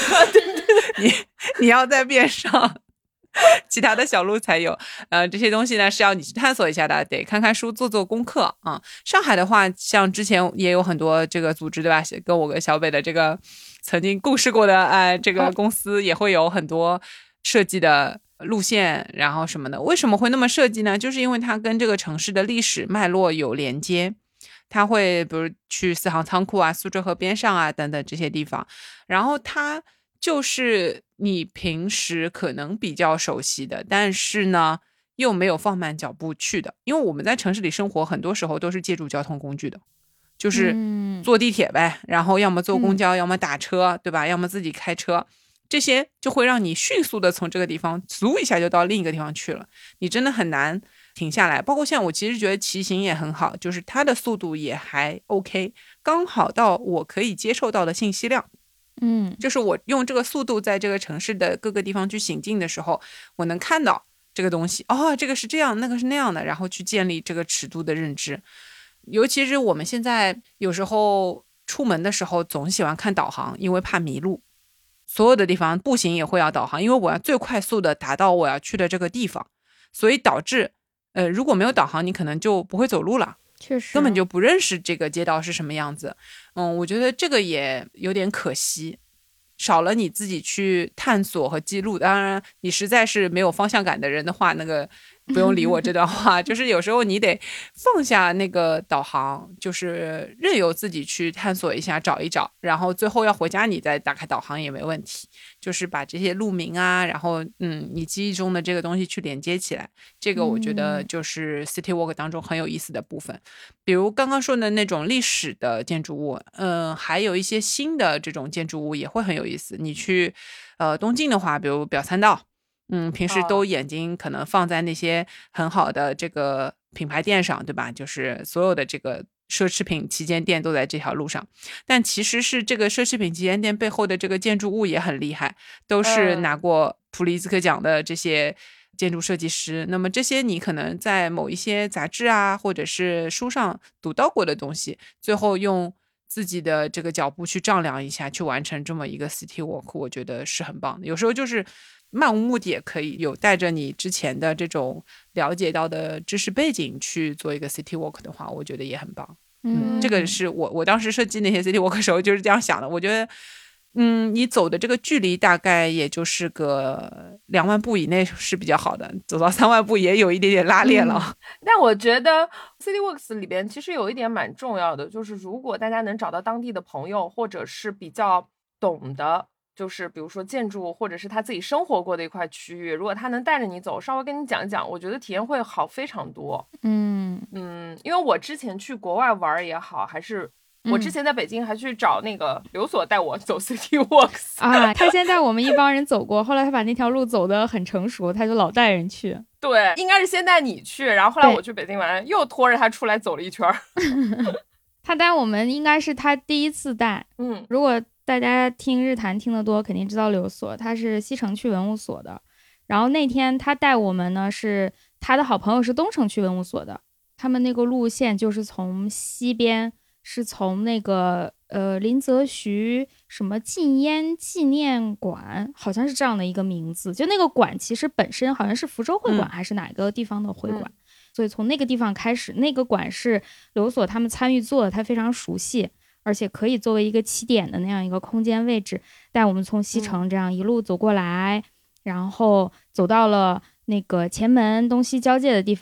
你要在边上。其他的小路才有，这些东西呢是要你去探索一下的，得看看书，做做功课啊。上海的话，像之前也有很多这个组织，对吧？跟我跟小北的这个曾经共事过的这个公司也会有很多设计的路线，然后什么的。为什么会那么设计呢？就是因为它跟这个城市的历史脉络有连接，它会比如去四行仓库啊、苏州河边上啊等等这些地方，然后它就是你平时可能比较熟悉的，但是呢又没有放慢脚步去的。因为我们在城市里生活，很多时候都是借助交通工具的，就是坐地铁呗，然后要么坐公交，要么打车，对吧？要么自己开车，这些就会让你迅速的从这个地方嗖一下就到另一个地方去了，你真的很难停下来。包括像我其实觉得骑行也很好，就是它的速度也还 OK， 刚好到我可以接受到的信息量。就是我用这个速度在这个城市的各个地方去行进的时候，我能看到这个东西，这个是这样，那个是那样的，然后去建立这个尺度的认知。尤其是我们现在有时候出门的时候总喜欢看导航，因为怕迷路。所有的地方步行也会要导航，因为我要最快速的达到我要去的这个地方，所以导致如果没有导航，你可能就不会走路了。 确实根本就不认识这个街道是什么样子。我觉得这个也有点可惜，少了你自己去探索和记录。当然你实在是没有方向感的人的话，那个不用理我这段话。就是有时候你得放下那个导航，就是任由自己去探索一下，找一找，然后最后要回家你再打开导航也没问题。就是把这些路名啊，然后你记忆中的这个东西去连接起来，这个我觉得就是 City Walk 当中很有意思的部分。比如刚刚说的那种历史的建筑物，还有一些新的这种建筑物也会很有意思。你去东京的话，比如表参道，平时都眼睛可能放在那些很好的这个品牌店上，对吧？就是所有的这个奢侈品旗舰店都在这条路上，但其实是这个奢侈品旗舰店背后的这个建筑物也很厉害，都是拿过普利兹克奖的这些建筑设计师。那么这些你可能在某一些杂志啊或者是书上读到过的东西，最后用自己的这个脚步去丈量一下，去完成这么一个 City Walk， 我觉得是很棒的。有时候就是漫无目的也可以，有带着你之前的这种了解到的知识背景去做一个 City Walk 的话，我觉得也很棒。这个是我当时设计那些 City Walk 的时候就是这样想的。我觉得你走的这个距离大概也就是个2万步以内是比较好的，走到3万步也有一点点拉链了。 但我觉得 City Walks 里边其实有一点蛮重要的，就是如果大家能找到当地的朋友，或者是比较懂的，就是比如说建筑或者是他自己生活过的一块区域，如果他能带着你走，稍微跟你讲一讲，我觉得体验会好非常多。因为我之前去国外玩也好，还是我之前在北京还去找那个刘所带我走 City Walks 他先带我们一帮人走过，后来他把那条路走得很成熟，他就老带人去。 对，应该是先带你去，然后后来我去北京玩又拖着他出来走了一圈。 他带我们应该是他第一次带。如果大家听日坛听得多，肯定知道刘所，他是西城区文物所的。然后那天他带我们呢，是他的好朋友是东城区文物所的，他们那个路线就是从西边，是从那个林则徐什么禁烟纪念馆，好像是这样的一个名字。就那个馆其实本身好像是福州会馆还是哪个地方的会馆，所以从那个地方开始，那个馆是刘所他们参与做的，他非常熟悉，而且可以作为一个起点的那样一个空间位置，带我们从西城这样一路走过来，然后走到了那个前门东西交界的地方，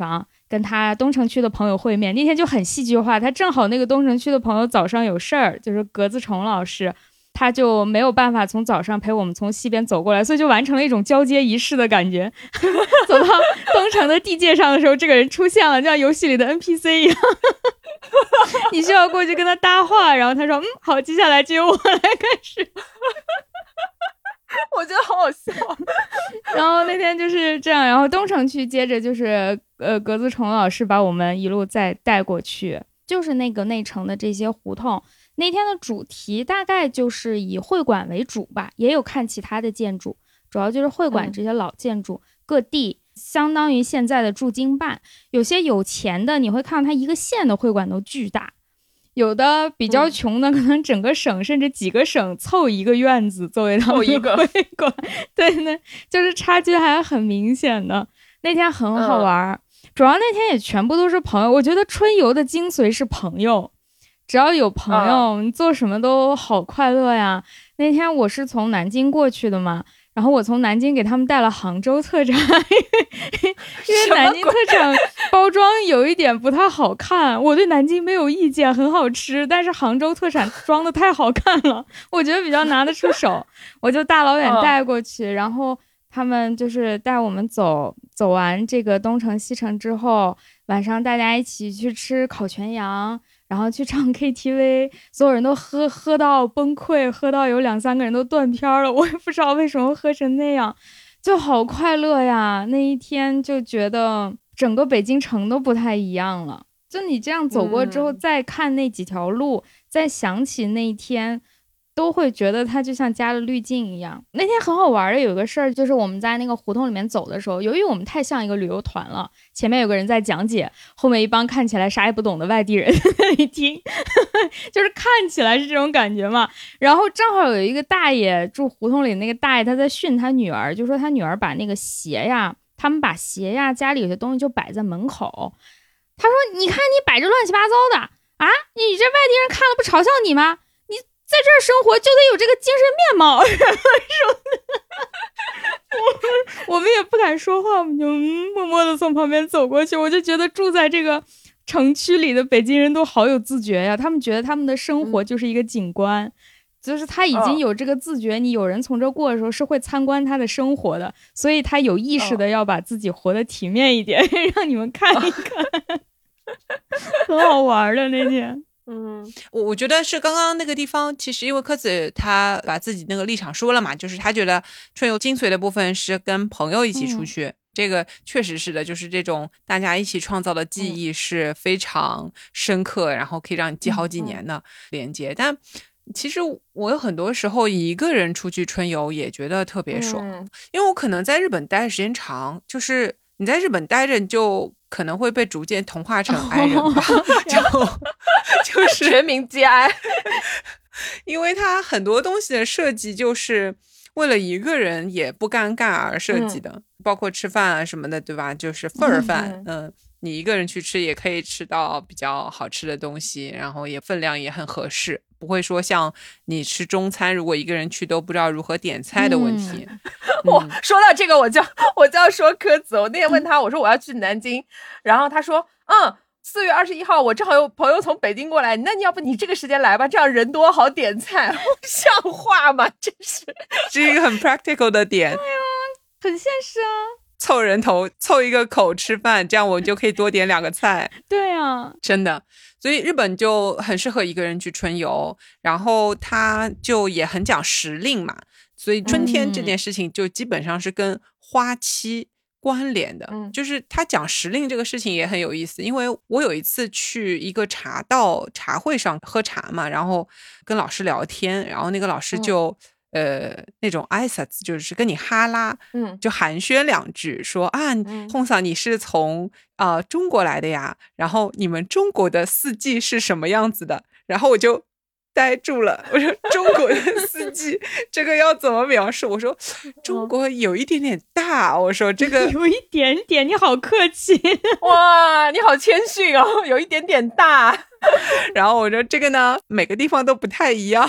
跟他东城区的朋友会面。那天就很戏剧化，他正好那个东城区的朋友早上有事儿，就是格子虫老师，他就没有办法从早上陪我们从西边走过来，所以就完成了一种交接仪式的感觉。走到东城的地界上的时候，这个人出现了，就像游戏里的 NPC 一样。你需要过去跟他搭话，然后他说好，接下来就由我来开始。 我觉得好好笑。 然后那天就是这样，然后东城区接着就是格子虫老师把我们一路再带过去，就是那个内城的这些胡同。那天的主题大概就是以会馆为主吧，也有看其他的建筑，主要就是会馆这些老建筑，各地相当于现在的驻京办。有些有钱的你会看到它一个县的会馆都巨大，有的比较穷的可能整个省甚至几个省凑一个院子作为他们的会馆。对，那就是差距还很明显的。那天很好玩，主要那天也全部都是朋友。我觉得春游的精髓是朋友，只要有朋友，你做什么都好快乐呀。那天我是从南京过去的嘛，然后我从南京给他们带了杭州特产，因为南京特产包装有一点不太好看，我对南京没有意见，很好吃，但是杭州特产装的太好看了，我觉得比较拿得出手，我就大老远带过去，然后他们就是带我们走完这个东城西城之后，晚上大家一起去吃烤全羊，然后去唱 KTV， 所有人都喝到崩溃，喝到有2-3个人都断片了，我也不知道为什么喝成那样，就好快乐呀。那一天就觉得整个北京城都不太一样了，就你这样走过之后，再看那几条路，再想起那一天，都会觉得它就像加了滤镜一样。那天很好玩的有个事儿，就是我们在那个胡同里面走的时候，由于我们太像一个旅游团了，前面有个人在讲解，后面一帮看起来啥也不懂的外地人在那里听，就是看起来是这种感觉嘛。然后正好有一个大爷，住胡同里那个大爷，他在训他女儿，就说他女儿把那个鞋呀，他们把鞋呀，家里有些东西就摆在门口，他说你看你摆着乱七八糟的啊，你这外地人看了不嘲笑你吗？在这儿生活就得有这个精神面貌，我们也不敢说话，我们就默默的从旁边走过去。我就觉得住在这个城区里的北京人都好有自觉呀，他们觉得他们的生活就是一个景观，就是他已经有这个自觉，你有人从这过的时候是会参观他的生活的，所以他有意识的要把自己活得体面一点，让你们看一看，很好玩的那天。 我觉得是刚刚那个地方，其实因为柯子他把自己那个立场说了嘛，就是他觉得春游精髓的部分是跟朋友一起出去，这个确实是的，就是这种大家一起创造的记忆是非常深刻，然后可以让你记好几年的连接。但其实我有很多时候一个人出去春游也觉得特别爽，因为我可能在日本待的时间长，就是你在日本待着就可能会被逐渐同化成爱人吧，就是全民皆爱， 因为它很多东西的设计就是为了一个人也不尴尬而设计的，包括吃饭啊什么的，对吧？就是份儿饭，你一个人去吃也可以吃到比较好吃的东西，然后也分量也很合适，不会说像你吃中餐如果一个人去都不知道如何点菜的问题。 我说到这个我就要说柯子，我那天问他，我说我要去南京，然后他说4月21号我正好有朋友从北京过来，那你要不你这个时间来吧，这样人多好点菜。像话吗？真是一个很 practical 的点。 对啊，很现实啊， 凑人头凑一个口吃饭，这样我就可以多点2个菜。 对啊， 真的。所以日本就很适合一个人去春游，然后它就也很讲时令嘛，所以春天这件事情就基本上是跟花期关联的，就是他讲时令这个事情也很有意思，因为我有一次去一个茶道茶会上喝茶嘛，然后跟老师聊天，然后那个老师就那种挨拶就是跟你哈拉，就寒暄2句，说啊，洪桑你是从中国来的呀，然后你们中国的四季是什么样子的？然后我就呆住了，我说中国的四季这个要怎么描述？我说中国有一点点大，我说这个有一点点，你好客气， 哇，你好谦逊哦，有一点点大。 然后我说这个呢，每个地方都不太一样。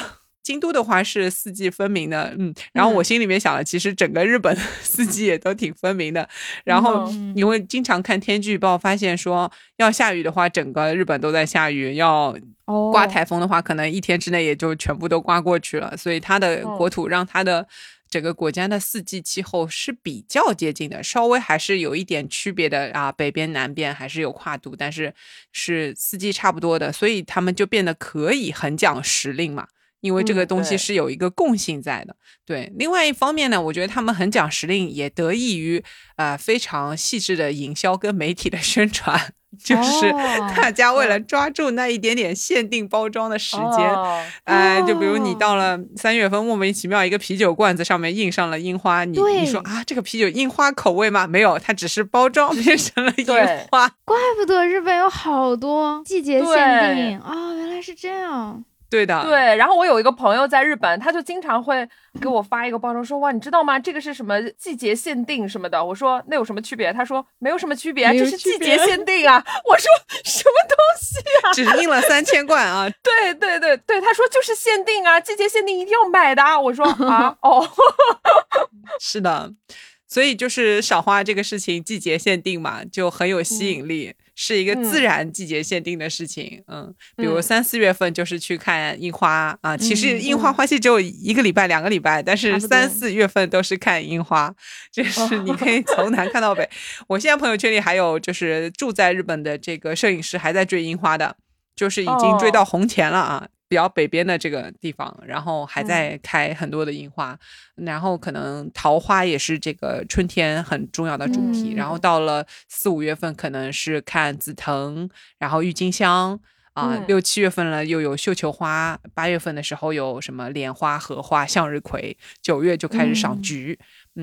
京都的话是四季分明的，然后我心里面想了，其实整个日本四季也都挺分明的。然后你会经常看天气预报，发现说要下雨的话，整个日本都在下雨；要刮台风的话，可能一天之内也就全部都刮过去了。所以它的国土让它的整个国家的四季气候是比较接近的，稍微还是有一点区别的啊，北边南边还是有跨度，但是是四季差不多的，所以他们就变得可以很讲时令嘛。因为这个东西是有一个共性在的，对。另外一方面呢，我觉得他们很讲时令，也得益于非常细致的营销跟媒体的宣传，就是大家为了抓住那一点点限定包装的时间，就比如你到了3月份，莫名其妙一个啤酒罐子上面印上了樱花，你说啊，这个啤酒樱花口味吗？没有，它只是包装变成了樱花。 怪不得日本有好多季节限定啊，原来是这样。 对的， 对。然后我有一个朋友在日本，他就经常会给我发一个包装，说哇，你知道吗？这个是什么季节限定什么的。我说那有什么区别？他说没有什么区别，这是季节限定啊。我说什么东西啊？ 只印了3000罐啊！ 对对对对，他说就是限定啊，季节限定一定要买的啊。我说啊是的。所以就是赏花这个事情，季节限定嘛，就很有吸引力。是一个自然季节限定的事情，比如3、4月份就是去看樱花啊。其实樱花花期只有1个礼拜、2个礼拜，但是3、4月份都是看樱花，就是你可以从南看到北。我现在朋友圈里还有就是住在日本的这个摄影师还在追樱花的，就是已经追到红前了啊。比较北边的这个地方，然后还在开很多的樱花，然后可能桃花也是这个春天很重要的主题，然后到了4、5月份可能是看紫藤，然后郁金香6、7月份了又有绣球花，8月份的时候有什么莲花、荷花、向日葵，9月就开始赏菊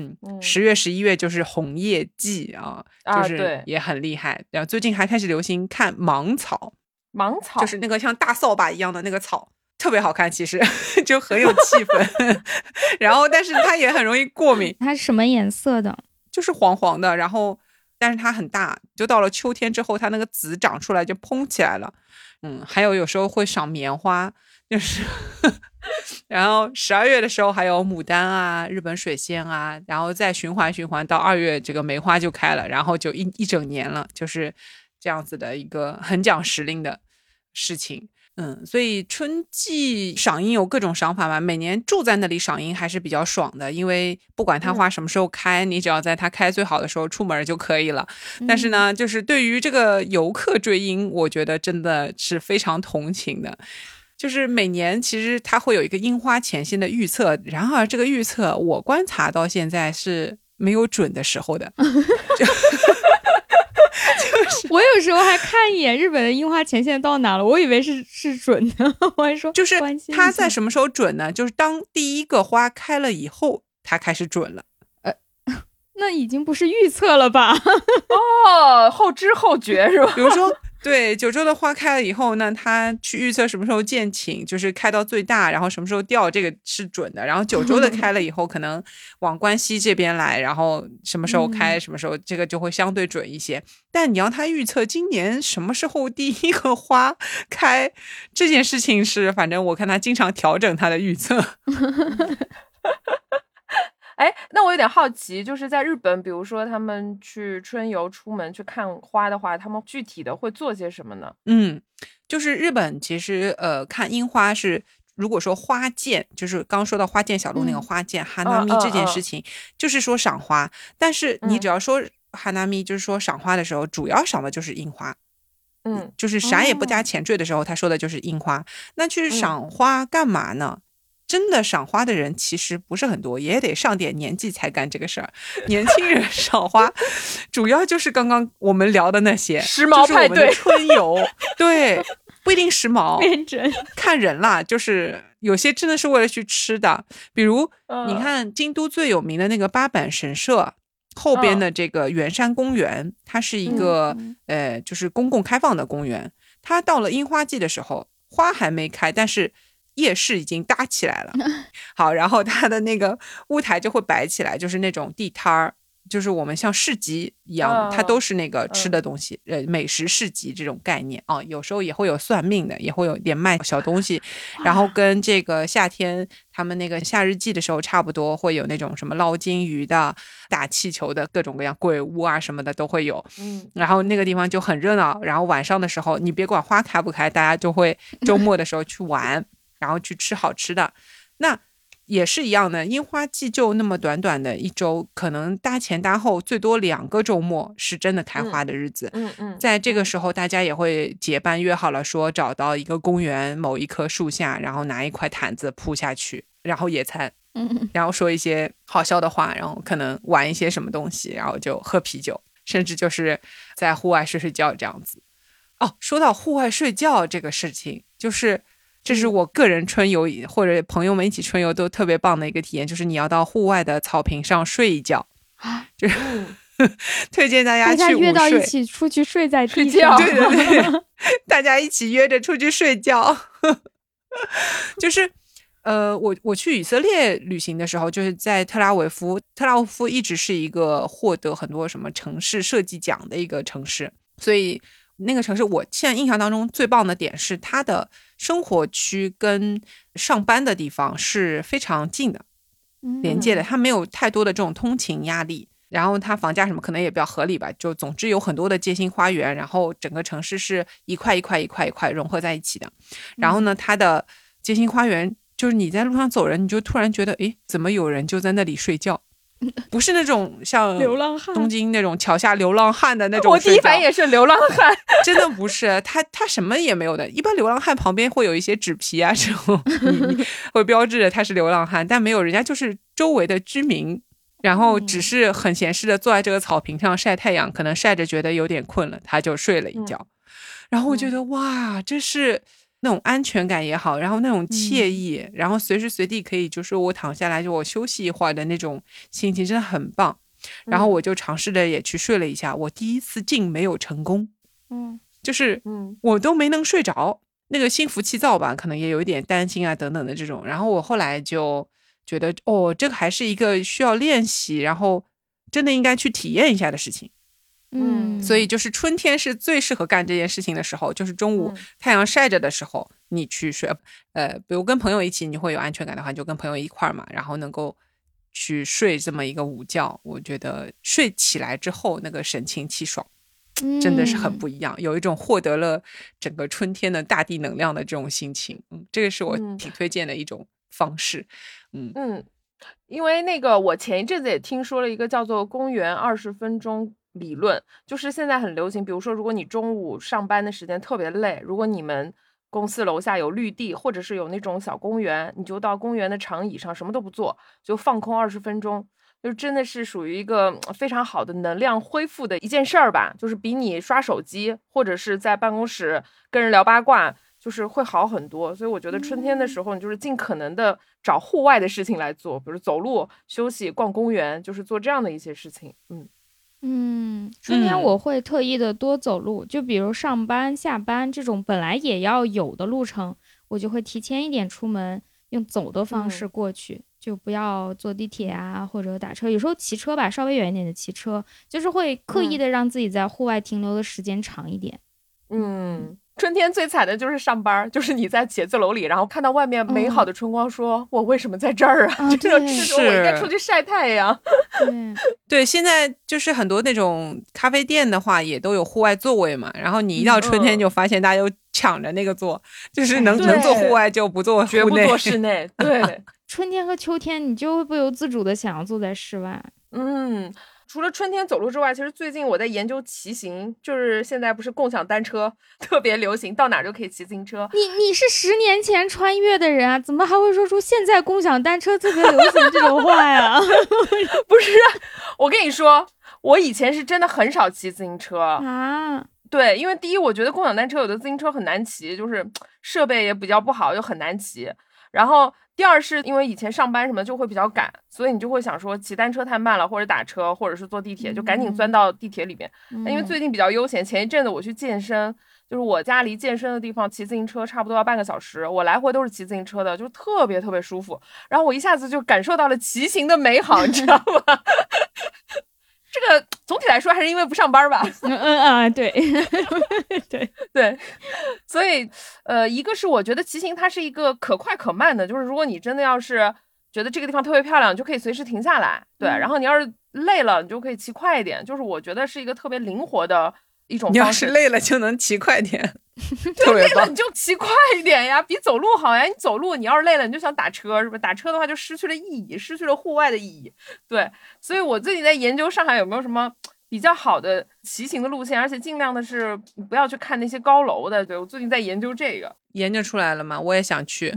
，10月、11月就是红叶季啊，就是也很厉害。然后最近还开始流行看芒草。 芒草就是那个像大扫把一样的那个草，特别好看，其实就很有气氛然后但是它也很容易过敏。 它是什么颜色的？ 就是黄黄的，然后但是它很大，就到了秋天之后它那个籽长出来就蓬起来了。还有时候会赏棉花，就是然后12月的时候还有牡丹啊、日本水仙啊，然后再循环到2月这个梅花就开了，然后就一整年了，就是这样子的一个很讲时令的事情。所以春季赏樱有各种赏法嘛，每年住在那里赏樱还是比较爽的，因为不管它花什么时候开，你只要在它开最好的时候出门就可以了。但是呢，就是对于这个游客追樱，我觉得真的是非常同情的。就是每年其实它会有一个樱花前线的预测，然而这个预测我观察到现在是没有准的时候的我有时候还看一眼日本的樱花前线到哪了，我以为是准的，我还说就是它在什么时候准呢？就是当第一个花开了以后，它开始准了。 那已经不是预测了吧？ 后知后觉是吧？ 比如说对，九州的花开了以后呢，它去预测什么时候见景，就是开到最大，然后什么时候掉，这个是准的。然后九州的开了以后，可能往关西这边来，然后什么时候开，什么时候这个就会相对准一些。但你要它预测今年什么时候第一个花开，这件事情是，反正我看他经常调整他的预测。 哎，那我有点好奇，就是在日本，比如说他们去春游出门去看花的话，他们具体的会做些什么呢？ 就是日本其实看樱花是，如果说花见，就是刚说到花见小路那个花见hanami这件事情，就是说赏花。但是你只要说hanami，就是说赏花的时候，主要赏的就是樱花。就是啥也不加前缀的时候，他说的就是樱花。那去赏花干嘛呢？真的赏花的人其实不是很多，也得上点年纪才干这个事儿。年轻人赏花主要就是刚刚我们聊的那些时髦派对、 就是我们的春游。对，不一定时髦，看人啦，就是有些真的是为了去吃的。比如你看京都最有名的那个八坂神社后边的这个圆山公园，它是一个就是公共开放的公园。它到了樱花季的时候，花还没开，但是夜市已经搭起来了。好，然后它的那个舞台就会摆起来，就是那种地摊儿， 就是我们像市集一样，它都是那个吃的东西，美食市集这种概念啊，有时候也会有算命的，也会有点卖小东西，然后跟这个夏天他们那个夏日祭的时候差不多，会有那种什么捞金鱼的、打气球的，各种各样鬼屋啊什么的都会有。然后那个地方就很热闹，然后晚上的时候，你别管花开不开，大家就会周末的时候去玩，然后去吃好吃的。那也是一样的，樱花季就那么短短的一周，可能搭前搭后最多2个周末是真的开花的日子。在这个时候大家也会结伴约好了，说找到一个公园某一棵树下，然后拿一块毯子铺下去，然后野餐，然后说一些好笑的话，然后可能玩一些什么东西，然后就喝啤酒，甚至就是在户外睡睡觉这样子。哦，说到户外睡觉这个事情，就是这是我个人春游或者朋友们一起春游都特别棒的一个体验，就是你要到户外的草坪上睡一觉，就是推荐大家去午睡， 约到一起出去睡在地上， 对对对，大家一起约着出去睡觉。就是我去以色列旅行的时候，就是在特拉维夫一直是一个获得很多什么城市设计奖的一个城市，所以那个城市我现在印象当中最棒的点是它的生活区跟上班的地方是非常近的，连接的，它没有太多的这种通勤压力，然后它房价什么可能也比较合理吧，就总之有很多的街心花园，然后整个城市是一块一块一块一块融合在一起的。然后呢，它的街心花园就是你在路上走人，你就突然觉得诶，怎么有人就在那里睡觉，不是那种像流浪汉东京那种桥下流浪汉的那种睡觉。 我第一反应也是流浪汉， 真的不是，他什么也没有的。一般流浪汉旁边会有一些纸皮啊这种，你会标志着他是流浪汉，但没有，人家就是周围的居民，然后只是很闲适的坐在这个草坪上晒太阳，可能晒着觉得有点困了，他就睡了一觉。然后我觉得哇，这是那种安全感也好，然后那种惬意，然后随时随地可以就是我躺下来就我休息一会儿的那种心情真的很棒。然后我就尝试着也去睡了一下，我第一次竟没有成功，就是我都没能睡着，那个心浮气躁吧，可能也有一点担心啊等等的这种。然后我后来就觉得这个还是一个需要练习，然后真的应该去体验一下的事情。所以就是春天是最适合干这件事情的时候，就是中午太阳晒着的时候你去睡，比如跟朋友一起你会有安全感的话，你就跟朋友一块嘛，然后能够去睡这么一个午觉，我觉得睡起来之后那个神清气爽真的是很不一样，有一种获得了整个春天的大地能量的这种心情。这个是我挺推荐的一种方式。 因为那个我前一阵子也听说了一个叫做公园20分钟理论，就是现在很流行，比如说如果你中午上班的时间特别累，如果你们公司楼下有绿地或者是有那种小公园，你就到公园的长椅上什么都不做，就放空20分钟，就真的是属于一个非常好的能量恢复的一件事儿吧，就是比你刷手机或者是在办公室跟人聊八卦就是会好很多。所以我觉得春天的时候你就是尽可能的找户外的事情来做，比如走路、休息、逛公园，就是做这样的一些事情。 春天我会特意的多走路，就比如上班下班这种本来也要有的路程，我就会提前一点出门，用走的方式过去，就不要坐地铁啊或者打车，有时候骑车吧，稍微远一点的骑车，就是会刻意的让自己在户外停留的时间长一点。 春天最惨的就是上班，就是你在写字楼里，然后看到外面美好的春光，说我为什么在这儿啊？这种时候我应该出去晒太阳。 对，现在就是很多那种咖啡店的话也都有户外座位嘛，然后你一到春天就发现大家都抢着那个座，就是能坐户外就不坐户内， 绝不坐室内。对， 春天和秋天你就会不由自主的想要坐在室外。 除了春天走路之外，其实最近我在研究骑行，就是现在不是共享单车特别流行，到哪就可以骑自行车。 你是10年前穿越的人啊，怎么还会说出现在共享单车特别流行这种话呀？ 不是，我跟你说，我以前是真的很少骑自行车啊。 对，因为第一，我觉得共享单车有的自行车很难骑，就是设备也比较不好，又很难骑。然后第二是因为以前上班什么就会比较赶，所以你就会想说骑单车太慢了，或者打车，或者是坐地铁，就赶紧钻到地铁里面。因为最近比较悠闲，前一阵子我去健身，就是我家离健身的地方骑自行车差不多要半个小时，我来回都是骑自行车的，就特别特别舒服。然后我一下子就感受到了骑行的美好，你知道吗？ 这个总体来说还是因为不上班吧。 对对对，所以一个是我觉得骑行它是一个可快可慢的，就是如果你真的要是觉得这个地方特别漂亮，就可以随时停下来，对，然后你要是累了，你就可以骑快一点，就是我觉得是一个特别灵活的一种方式。 你要是累了就能骑快点， 对，累了你就骑快一点呀，比走路好呀。你走路你要是累了，你就想打车，是不是？打车的话就失去了意义，失去了户外的意义。对，所以我最近在研究上海有没有什么比较好的骑行的路线，而且尽量的是不要去看那些高楼的。对，我最近在研究这个。 研究出来了吗？我也想去。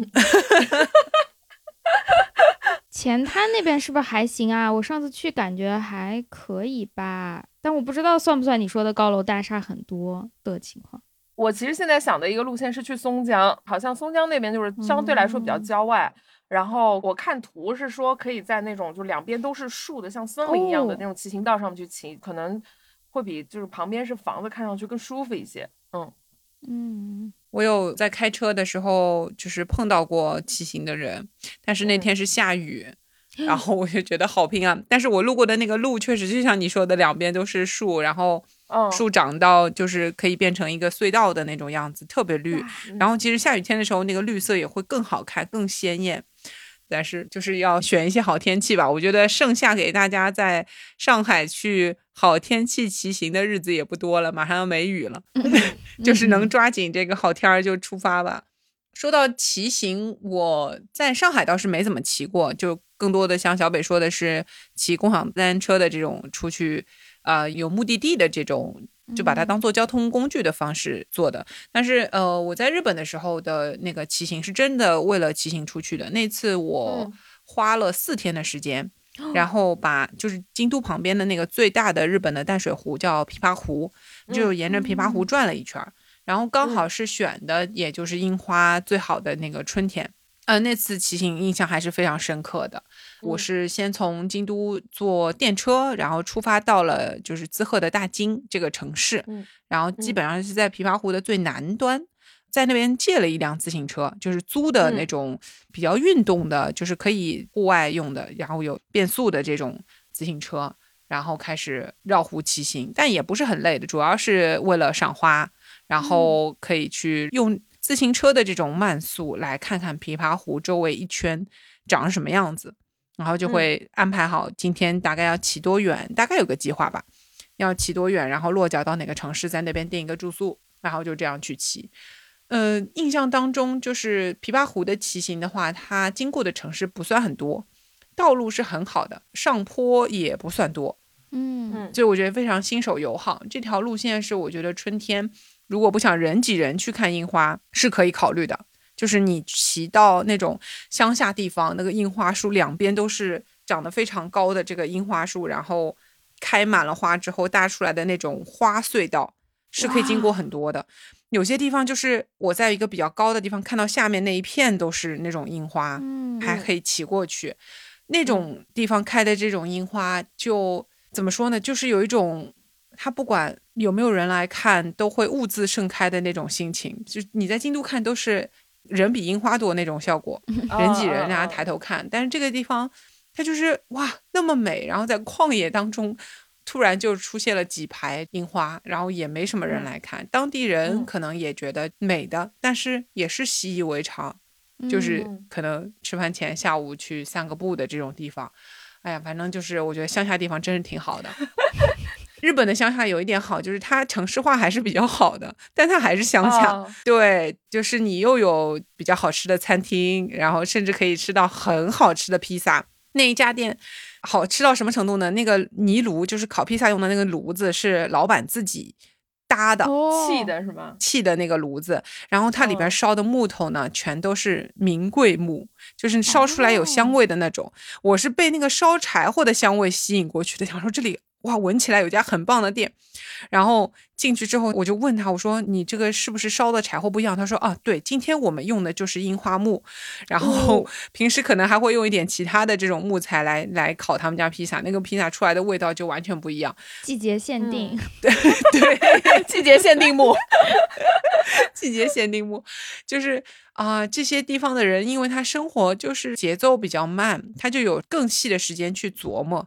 前滩那边是不是还行啊？我上次去感觉还可以吧，但我不知道算不算你说的高楼大厦很多的情况。 我其实现在想的一个路线是去松江，好像松江那边就是相对来说比较郊外，然后我看图是说可以在那种就两边都是树的像森林一样的那种骑行道上面去骑，可能会比就是旁边是房子看上去更舒服一些。 我有在开车的时候就是碰到过骑行的人，但是那天是下雨，然后我就觉得好拼啊。但是我路过的那个路确实就像你说的，两边都是树，然后树长到就是可以变成一个隧道的那种样子，特别绿。然后其实下雨天的时候那个绿色也会更好看更鲜艳，但是就是要选一些好天气吧。我觉得剩下给大家在上海去好天气骑行的日子也不多了，马上要没雨了。就是能抓紧这个好天儿就出发吧。说到骑行，我在上海倒是没怎么骑过，就更多的像小北说的是骑共享单车的这种出去有目的地的这种，就把它当做交通工具的方式做的。但是我在日本的时候的那个骑行是真的为了骑行出去的。那次我花了4天的时间，然后把就是京都旁边的那个最大的日本的淡水湖叫琵琶湖，就沿着琵琶湖转了一圈，然后刚好是选的也就是樱花最好的那个春天。那次骑行印象还是非常深刻的。我是先从京都坐电车，然后出发到了就是滋贺的大津这个城市，然后基本上是在琵琶湖的最南端，在那边借了一辆自行车，就是租的那种比较运动的，就是可以户外用的，然后有变速的这种自行车，然后开始绕湖骑行，但也不是很累的，主要是为了赏花，然后可以去用自行车的这种慢速来看看琵琶湖周围一圈长什么样子，然后就会安排好今天大概要骑多远，大概有个计划吧，要骑多远，然后落脚到哪个城市，在那边订一个住宿，然后就这样去骑。印象当中就是琵琶湖的骑行的话，它经过的城市不算很多，道路是很好的，上坡也不算多，所以我觉得非常新手友好。这条路线是我觉得春天如果不想人挤人去看樱花是可以考虑的，就是你骑到那种乡下地方，那个樱花树两边都是长得非常高的这个樱花树，然后开满了花之后搭出来的那种花隧道是可以经过很多的。有些地方就是我在一个比较高的地方看到下面那一片都是那种樱花，还可以骑过去。那种地方开的这种樱花就怎么说呢，就是有一种它不管有没有人来看都会兀自盛开的那种心情，就你在京都看都是人比樱花多那种效果，人挤人让大家抬头看，但是这个地方它就是哇那么美，然后在旷野当中突然就出现了几排樱花，然后也没什么人来看，当地人可能也觉得美的，但是也是习以为常，就是可能吃饭前下午去散个步的这种地方。哎呀，反正就是我觉得乡下地方真是挺好的。日本的乡下有一点好，就是它城市化还是比较好的，但它还是乡下。对，就是你又有比较好吃的餐厅，然后甚至可以吃到很好吃的披萨。那一家店好吃到什么程度呢？那个泥炉就是烤披萨用的那个炉子是老板自己搭的， 砌的是吗？ 砌的那个炉子，然后它里边烧的木头呢，全都是名贵木，就是烧出来有香味的那种。我是被那个烧柴火的香味吸引过去的，想说这里哇，闻起来有家很棒的店。然后进去之后我就问他，我说你这个是不是烧的柴火不一样？他说啊，对，今天我们用的就是樱花木，然后平时可能还会用一点其他的这种木材来烤他们家披萨，那个披萨出来的味道就完全不一样。 季节限定， 对对， 季节限定木季节限定木就是这些地方的人因为他生活就是节奏比较慢，他就有更细的时间去琢磨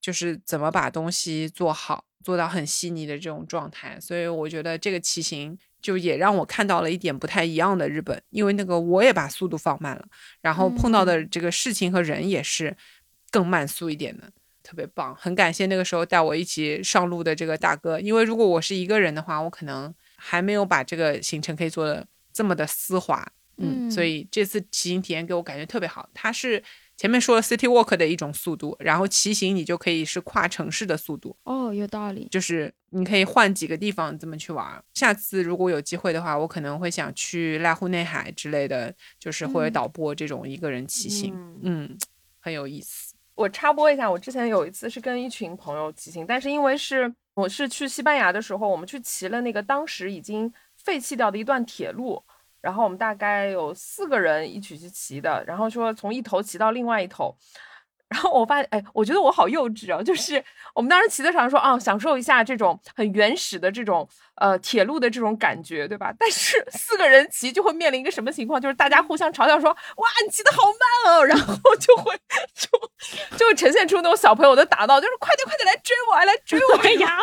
就是怎么把东西做好，做到很细腻的这种状态。所以我觉得这个骑行就也让我看到了一点不太一样的日本，因为那个我也把速度放慢了，然后碰到的这个事情和人也是更慢速一点的，特别棒。很感谢那个时候带我一起上路的这个大哥，因为如果我是一个人的话，我可能还没有把这个行程可以做的这么的丝滑。所以这次骑行体验给我感觉特别好。它是前面说了 city walk 的一种速度，然后骑行你就可以是跨城市的速度。 有道理， 就是你可以换几个地方这么去玩。下次如果有机会的话，我可能会想去濑户内海之类的，就是或者岛波这种一个人骑行。很有意思。 我插播一下，我之前有一次是跟一群朋友骑行，但是因为我是去西班牙的时候，我们去骑了那个当时已经废弃掉的一段铁路，然后我们大概有4个人一起去骑的，然后说从一头骑到另外一头。然后我发现，我觉得我好幼稚啊！就是我们当时骑的时候说享受一下这种很原始的这种铁路的这种感觉，对吧？但是4个人骑就会面临一个什么情况？就是大家互相嘲笑说：“哇，你骑得好慢哦！”然后就会呈现出那种小朋友的打闹，就是快点快点来追我，来追我呀！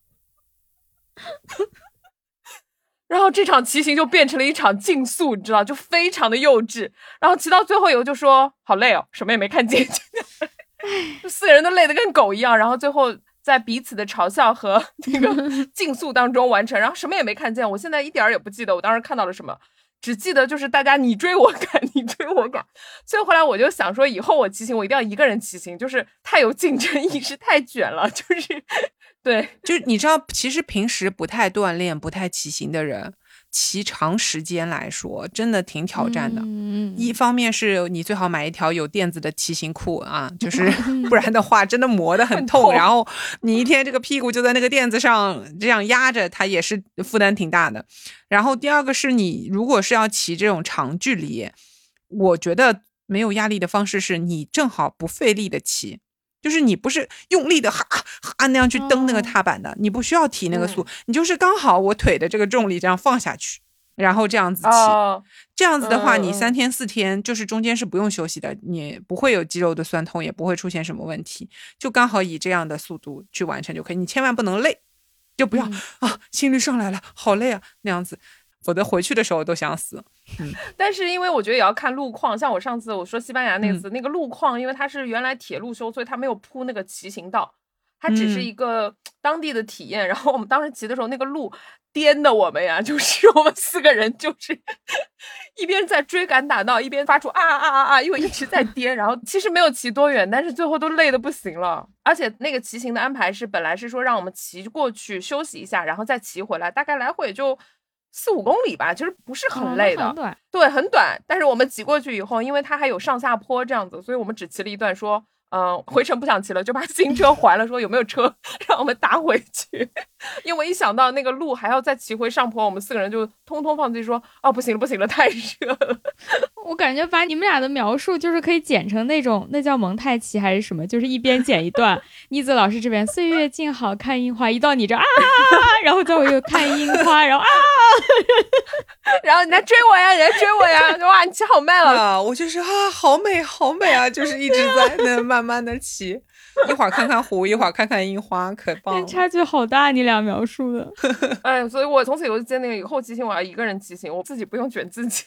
然后这场骑行就变成了一场竞速，你知道，就非常的幼稚。然后骑到最后以后就说好累哦，什么也没看见，就4个人都累得跟狗一样。然后最后在彼此的嘲笑和那个竞速当中完成，然后什么也没看见。我现在一点也不记得我当时看到了什么，只记得就是大家你追我赶，你追我赶。所以后来我就想说，以后我骑行我一定要一个人骑行，就是太有竞争意识，太卷了，就是对， 就是你知道，其实平时不太锻炼、不太骑行的人，骑长时间来说，真的挺挑战的。一方面是你最好买一条有垫子的骑行裤啊，就是不然的话，真的磨得很痛。然后你一天这个屁股就在那个垫子上这样压着，它也是负担挺大的。然后第二个是你如果是要骑这种长距离，我觉得没有压力的方式是你正好不费力的骑。就是你不是用力的哈哈那样去蹬那个踏板的，你不需要提那个速，你就是刚好我腿的这个重力这样放下去，然后这样子骑。这样子的话，你3天4天就是中间是不用休息的，你不会有肌肉的酸痛，也不会出现什么问题，就刚好以这样的速度去完成就可以。你千万不能累，就不要心率上来了，好累啊那样子，否则回去的时候都想死。 但是因为我觉得也要看路况，像我上次我说西班牙那次，那个路况因为它是原来铁路修，所以它没有铺那个骑行道，它只是一个当地的体验。然后我们当时骑的时候，那个路颠的我们呀，就是我们4个人就是一边在追赶打闹，一边发出因为一直在颠。然后其实没有骑多远，但是最后都累得不行了。而且那个骑行的安排是本来是说让我们骑过去休息一下，然后再骑回来，大概来回也就4-5公里吧，其实不是很累的， 很短， 对，很短。但是我们骑过去以后，因为它还有上下坡这样子，所以我们只骑了一段，说回程不想骑了，就把自行车还了，说有没有车让我们打回去。因为一想到那个路还要再骑回上坡，我们4个人就通通放弃，说不行了不行了，太热了。 我感觉把你们俩的描述就是可以剪成那种，那叫蒙太奇还是什么，就是一边剪一段妮子老师这边岁月静好看樱花，一到你这然后再我又看樱花，然后然后你来追我呀，你来追我呀，哇，你骑好慢了我就是好美好美啊，就是一直在那慢慢的骑，一会儿看看湖，一会儿看看樱花，可棒了。 差距好大，你俩描述的。 所以我从此以后就坚定以后骑行我要一个人骑行，我自己不用卷自己。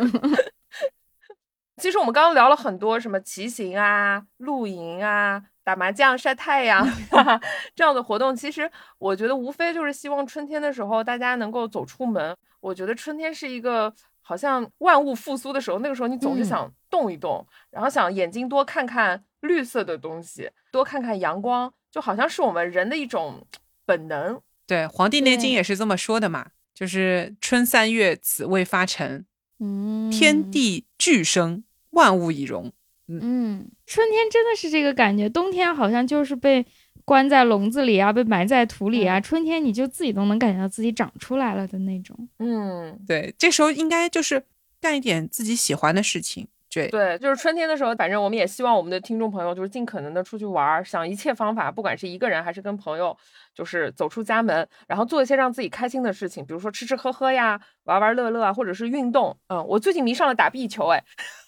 其实我们刚刚聊了很多什么骑行啊、露营啊、打麻将、晒太阳这样的活动，其实我觉得无非就是希望春天的时候大家能够走出门。我觉得春天是一个好像万物复苏的时候，那个时候你总是想动一动，然后想眼睛多看看绿色的东西，多看看阳光，就好像是我们人的一种本能。 对，《黄帝内经》也是这么说的嘛，就是春3月子未发陈，天地俱生，万物以荣。 春天真的是这个感觉，冬天好像就是被关在笼子里啊，被埋在土里啊，春天你就自己都能感觉到自己长出来了的那种。 对，这时候应该就是干一点自己喜欢的事情。 对，就是春天的时候，反正我们也希望我们的听众朋友就是尽可能的出去玩，想一切方法，不管是一个人还是跟朋友，就是走出家门，然后做一些让自己开心的事情，比如说吃吃喝喝呀，玩玩乐乐啊，或者是运动。我最近迷上了打壁球，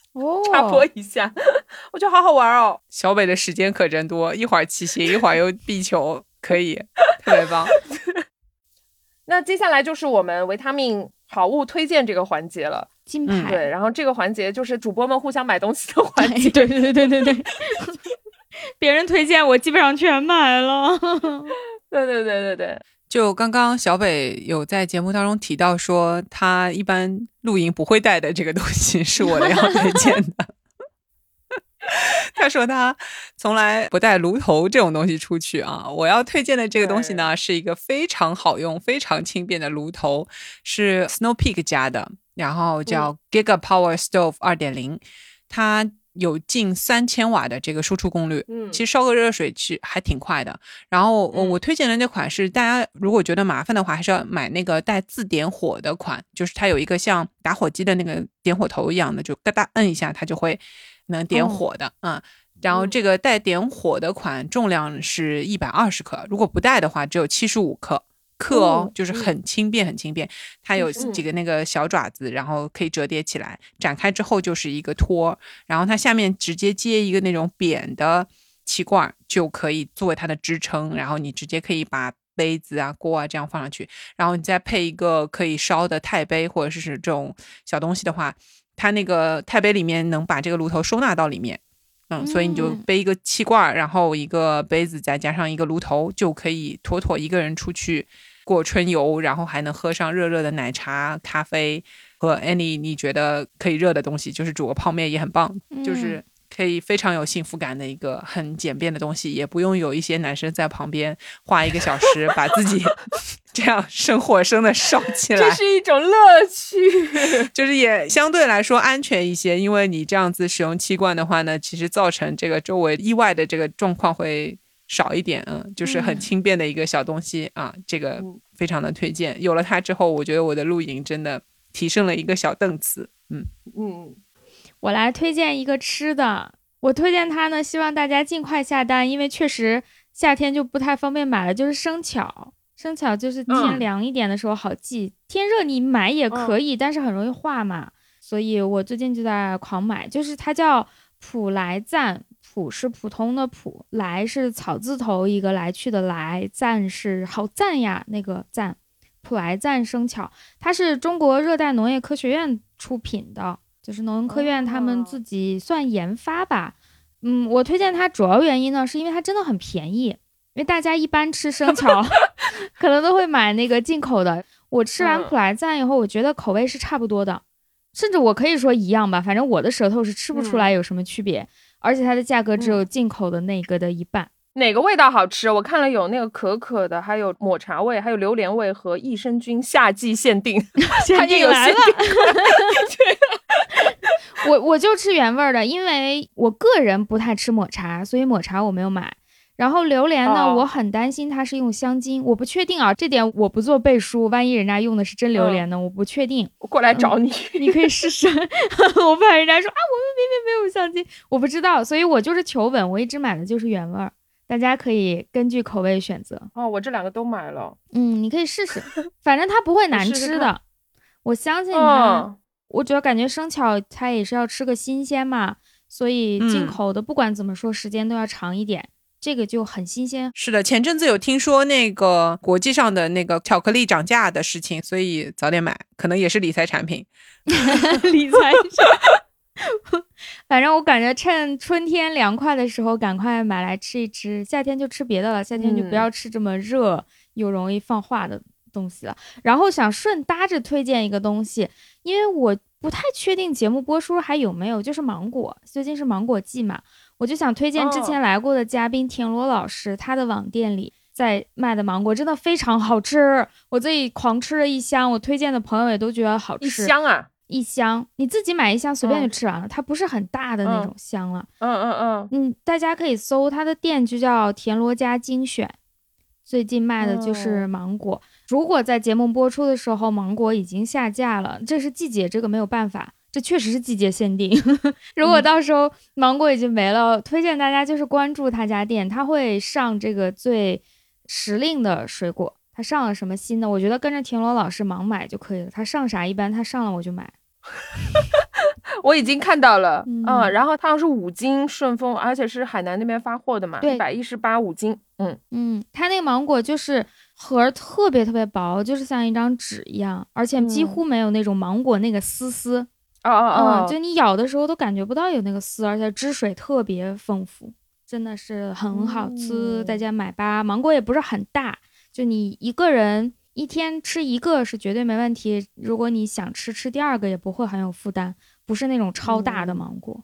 插播一下，我觉得好好玩哦。 小北的时间可真多，一会儿骑行，一会儿又壁球，可以，特别棒。 那接下来就是我们维他命好物推荐这个环节了， 金牌。 对，然后这个环节就是主播们互相买东西的环节。 对对对对对，别人推荐我基本上全买了。 对对对对对。 就刚刚小北有在节目当中提到说，他一般露营不会带的这个东西是我的要推荐的。他说他从来不带炉头这种东西出去啊。我要推荐的这个东西呢，是一个非常好用、非常轻便的炉头，是 Snow Peak 家的，然后叫 Giga Power Stove 2.0，它有近3000瓦的这个输出功率，其实烧个热水其实还挺快的。然后我推荐的那款是大家如果觉得麻烦的话，还是要买那个带自点火的款，就是它有一个像打火机的那个点火头一样的，就嘎哒摁一下它就会能点火的。然后这个带点火的款重量是120克，如果不带的话只有75克哦，就是很轻便很轻便。它有几个那个小爪子，然后可以折叠起来，展开之后就是一个托，然后它下面直接接一个那种扁的气罐，就可以作为它的支撑，然后你直接可以把杯子啊锅啊这样放上去，然后你再配一个可以烧的钛杯或者是这种小东西的话，它那个钛杯里面能把这个炉头收纳到里面。所以你就背一个气罐，然后一个杯子再加上一个炉头，就可以妥妥一个人出去过春游，然后还能喝上热热的奶茶、咖啡和 any 你觉得可以热的东西，就是煮个泡面也很棒，就是可以非常有幸福感的一个很简便的东西，也不用有一些男生在旁边花1个小时把自己这样生火生的烧起来， 这是一种乐趣。 就是也相对来说安全一些，因为你这样子使用气罐的话呢，其实造成这个周围意外的这个状况会少一点。就是很轻便的一个小东西啊，这个非常的推荐。有了它之后，我觉得我的露营真的提升了一个小档次。 我来推荐一个吃的，我推荐它呢，希望大家尽快下单，因为确实夏天就不太方便买了，就是生巧。生巧就是天凉一点的时候好记，天热你买也可以，但是很容易化嘛，所以我最近就在狂买，就是它叫普莱赞，普是普通的普，来是草字头一个来去的来，赞是好赞呀那个赞，普莱赞生巧，它是中国热带农业科学院出品的，就是农科院他们自己算研发吧。我推荐它主要原因呢，是因为它真的很便宜，因为大家一般吃生巧可能都会买那个进口的。我吃完普莱赞以后，我觉得口味是差不多的，甚至我可以说一样吧，反正我的舌头是吃不出来有什么区别，而且它的价格只有进口的那个的一半。 哪个味道好吃？我看了有那个可可的，还有抹茶味，还有榴莲味和益生菌夏季限定， 限定来了。我就吃原味的，因为我个人不太吃抹茶，所以抹茶我没有买。然后榴莲呢，我很担心它是用香精，我不确定啊，这点我不做背书，万一人家用的是真榴莲呢，我不确定。 我过来找你， 你可以试试。我怕人家说啊，我们明明没有香精，我不知道，所以我就是求稳，我一直买的就是原味儿。大家可以根据口味选择。 我这2个都买了。 你可以试试，反正它不会难吃的，我相信它。我主要感觉生巧它也是要吃个新鲜嘛，所以进口的不管怎么说时间都要长一点，这个就很新鲜。 是的，前阵子有听说那个国际上的那个巧克力涨价的事情，所以早点买，可能也是理财产品。 理财反正我感觉趁春天凉快的时候赶快买来吃一吃，夏天就吃别的了，夏天就不要吃这么热又容易放化的东西了。然后想顺搭着推荐一个东西，因为我不太确定节目播出还有没有，就是芒果，最近是芒果季嘛，我就想推荐之前来过的嘉宾田螺老师，他的网店里在卖的芒果真的非常好吃，我自己狂吃了1箱，我推荐的朋友也都觉得好吃。 1箱啊 ？1箱，你自己买1箱随便就吃完了，它不是很大的那种箱了。大家可以搜它的店，就叫田螺家精选，最近卖的就是芒果。如果在节目播出的时候芒果已经下架了，这是季节，这个没有办法，这确实是季节限定。如果到时候芒果已经没了，推荐大家就是关注他家店，他会上这个最时令的水果，他上了什么新的，我觉得跟着田螺老师盲买就可以了，他上啥一般他上了我就买。 我已经看到了，然后它好像是5斤顺丰，而且是海南那边发货的嘛， 对 118，5斤， 它那个芒果就是核特别特别薄，就是像一张纸一样，而且几乎没有那种芒果那个丝，就你咬的时候都感觉不到有那个丝，而且汁水特别丰富，真的是很好吃，在家买吧。芒果也不是很大，就你一个人一天吃一个是绝对没问题，如果你想吃第二个也不会很有负担，不是那种超大的芒果。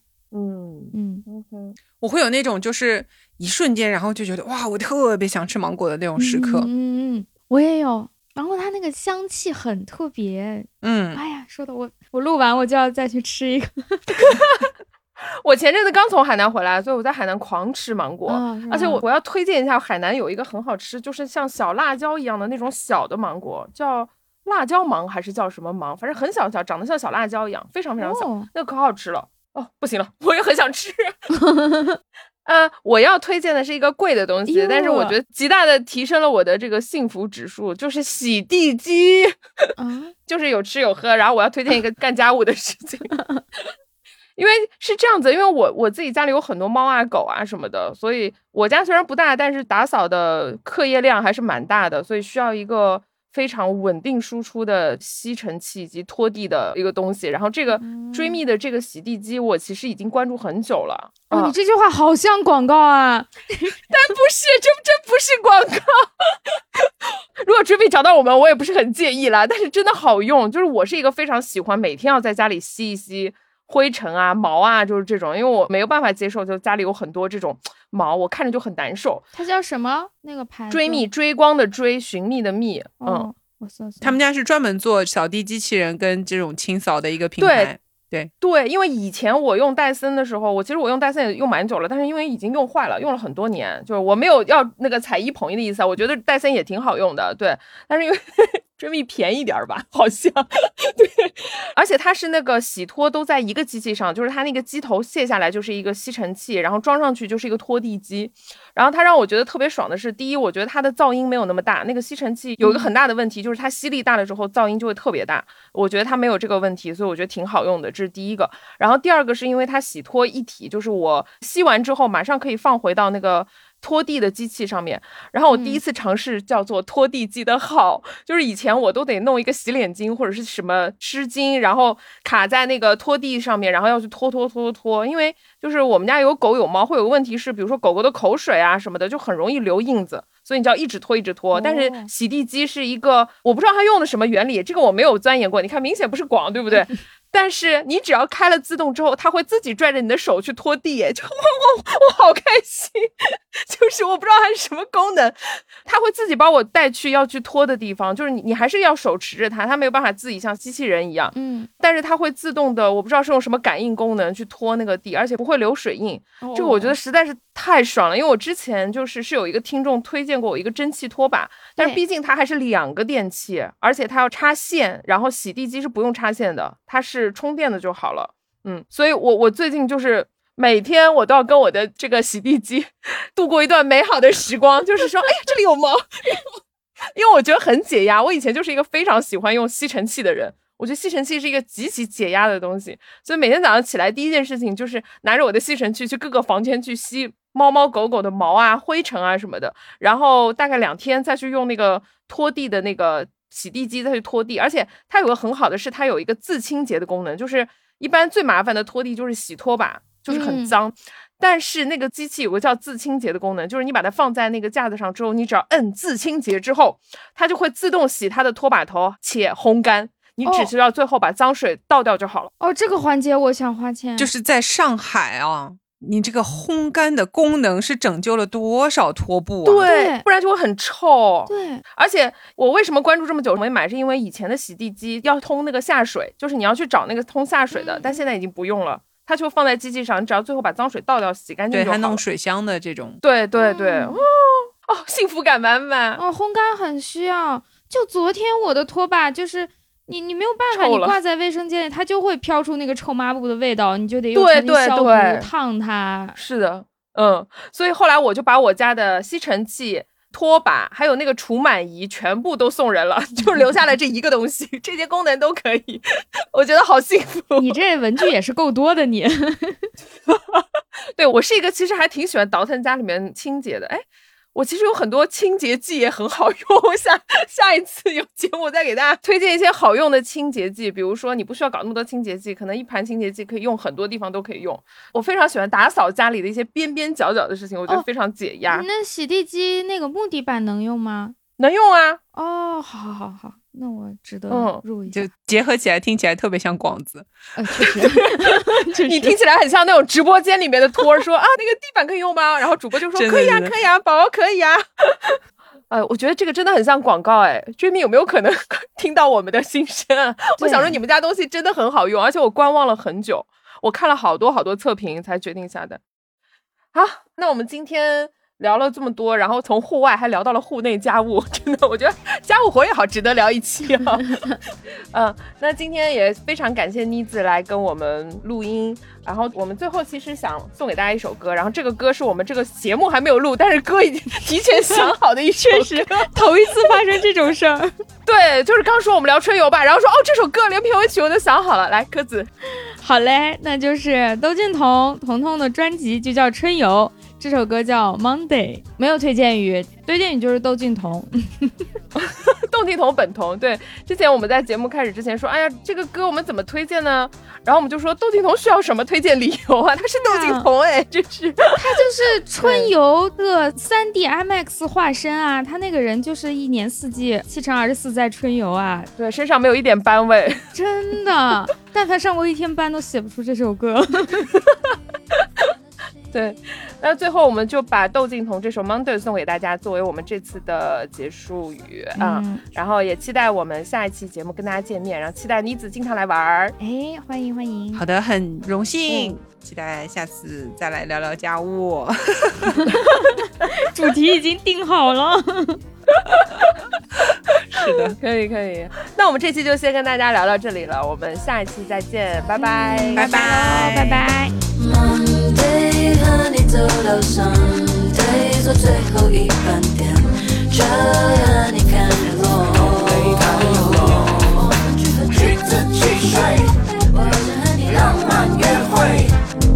我会有那种就是一瞬间然后就觉得哇我特别想吃芒果的那种时刻。 我也有，然后它那个香气很特别。哎呀，说的我录完我就要再去吃一个。 我前阵子刚从海南回来，所以我在海南狂吃芒果，而且我要推荐一下海南有一个很好吃，就是像小辣椒一样的那种小的芒果，叫辣椒芒还是叫什么芒，反正很小，长得像小辣椒一样，非常非常小，那个可好吃了。不行了，我也很想吃。我要推荐的是一个贵的东西，但是我觉得极大的提升了我的这个幸福指数，就是洗地机。就是有吃有喝，然后我要推荐一个干家务的事情。因为是这样子，因为我自己家里有很多猫啊狗啊什么的，所以我家虽然不大，但是打扫的课业量还是蛮大的，所以需要一个非常稳定输出的吸尘器以及拖地的一个东西。然后这个追觅的这个洗地机我其实已经关注很久了。 你这句话好像广告啊。 但不是，这不是广告。如果追觅找到我们我也不是很介意啦，但是真的好用，就是我是一个非常喜欢每天要在家里吸一吸灰尘啊毛啊，就是这种，因为我没有办法接受就家里有很多这种毛，我看着就很难受。 它叫什么那个牌子？ 追觅，追光的追，寻觅的觅。 我搜搜。 他们家是专门做扫地机器人跟这种清扫的一个品牌。 对，因为以前我用戴森的时候，其实我用戴森也用蛮久了，但是因为已经用坏了，用了很多年，就是我没有要那个踩一捧一的意思啊，我觉得戴森也挺好用的，对，但是因为追觅便宜点吧，好像对，而且它是那个洗拖都在一个机器上，就是它那个机头卸下来就是一个吸尘器，然后装上去就是一个拖地机。然后它让我觉得特别爽的是，第一，我觉得它的噪音没有那么大，那个吸尘器有一个很大的问题，就是它吸力大了之后噪音就会特别大，我觉得它没有这个问题，所以我觉得挺好用的，这是第一个。然后第二个是因为它洗拖一体，就是我吸完之后马上可以放回到那个拖地的机器上面。然后我第一次尝试叫做拖地机的好，就是以前我都得弄一个洗脸巾或者是什么湿巾，然后卡在那个拖地上面，然后要去拖，因为就是我们家有狗有猫，会有个问题是比如说狗狗的口水啊什么的就很容易留印子，所以你就要一直拖。但是洗地机是一个我不知道它用的什么原理，这个我没有钻研过，你看明显不是广，对不对？但是你只要开了自动之后，它会自己拽着你的手去拖地，就我好开心，就是我不知道它是什么功能，它会自己把我带去要去拖的地方，就是你还是要手持着它没有办法自己像机器人一样，但是它会自动的，我不知道是用什么感应功能去拖那个地，而且不会留水印，这个我觉得实在是太爽了。因为我之前是有一个听众推荐过我一个蒸汽拖把，但是毕竟它还是2个电器，而且它要插线，然后洗地机是不用插线的，它是充电的就好了。所以我最近就是每天我都要跟我的这个洗地机度过一段美好的时光，就是说哎呀这里有毛，因为我觉得很解压。我以前就是一个非常喜欢用吸尘器的人，我觉得吸尘器是一个极其解压的东西，所以每天早上起来第一件事情就是拿着我的吸尘器去各个房间去吸猫猫狗狗的毛啊灰尘啊什么的，然后大概2天再去用那个拖地的那个洗地机再去拖地。而且它有个很好的是它有一个自清洁的功能，就是一般最麻烦的拖地就是洗拖把，就是很脏，但是那个机器有个叫自清洁的功能，就是你把它放在那个架子上之后，你只要摁自清洁之后，它就会自动洗它的拖把头且烘干，你只需要最后把脏水倒掉就好了。 这个环节我想花钱。 就是在上海啊，你这个烘干的功能是拯救了多少拖布啊？ 对，不然就会很臭。 对， 而且我为什么关注这么久没买，是因为以前的洗地机要通那个下水，就是你要去找那个通下水的，但现在已经不用了，它就放在机器上，你只要最后把脏水倒掉洗干净就好了。 对，它弄水箱的这种。 对，幸福感满满。 烘干很需要。就昨天我的拖把就是你没有办法，你挂在卫生间里，它就会飘出那个臭抹布的味道，你就得用消毒烫它。 是的，所以后来我就把我家的吸尘器、 拖把还有那个除螨仪全部都送人了，就留下了这一个东西，这些功能都可以，我觉得好幸福。 你这文具也是够多的你。 对，我是一个其实还挺喜欢倒腾家里面清洁的。哎，我其实有很多清洁剂也很好用，下一次有节目再给大家推荐一些好用的清洁剂，比如说你不需要搞那么多清洁剂，可能一盘清洁剂可以用很多地方都可以用。我非常喜欢打扫家里的一些边边角角的事情，我觉得非常解压。 那洗地机那个木地板能用吗？ 能用啊。 哦，好，那我值得入一下。 就结合起来听起来特别像广子。 确实你听起来很像那种直播间里面的托儿说啊，那个地板可以用吗？然后主播就说可以啊，可以啊，宝宝可以啊。我觉得这个真的很像广告哎。追命有没有可能听到我们的心声啊？我想说你们家东西真的很好用，而且我观望了很久，我看了好多测评才决定下单。好，那我们今天聊了这么多，然后从户外还聊到了户内家务，真的我觉得家务活也好值得聊一期啊。那今天也非常感谢妮子来跟我们录音，然后我们最后其实想送给大家一首歌，然后这个歌是我们这个节目还没有录，但是歌已经提前想好的一首歌。 确实头一次发生这种事儿。 对，就是刚说我们聊春游吧，然后说这首歌连片尾曲我都想好了，来鸽子。 好嘞，那就是窦靖童彤的专辑就叫春游，这首歌叫 Monday， 没有推荐语就是窦靖童。 窦靖童本童。对，之前我们在节目开始之前说，哎呀，这个歌我们怎么推荐呢？然后我们就说窦靖童需要什么推荐理由啊？他是窦靖童哎，真是他就是春游的 3D IMAX 化身啊！他那个人就是一年四季7乘24在春游啊！ 对，身上没有一点斑味， 真的，但凡上过1天班都写不出这首歌。 对，那最后我们就把窦靖童这首 Monday 送给大家，作为我们这次的结束语啊。然后也期待我们下一期节目跟大家见面，然后期待妮子经常来玩儿。 哎，欢迎。 好的，很荣幸，期待下次再来聊聊家务。 主题已经定好了。 是的， 可以。那我们这期就先跟大家聊到这里了，我们下一期再见，拜拜， 拜拜。 Monday 和你走到 Sunday， 坐最后一班电车和你看日落。我们去喝橘子汽水，我想和你浪漫约会。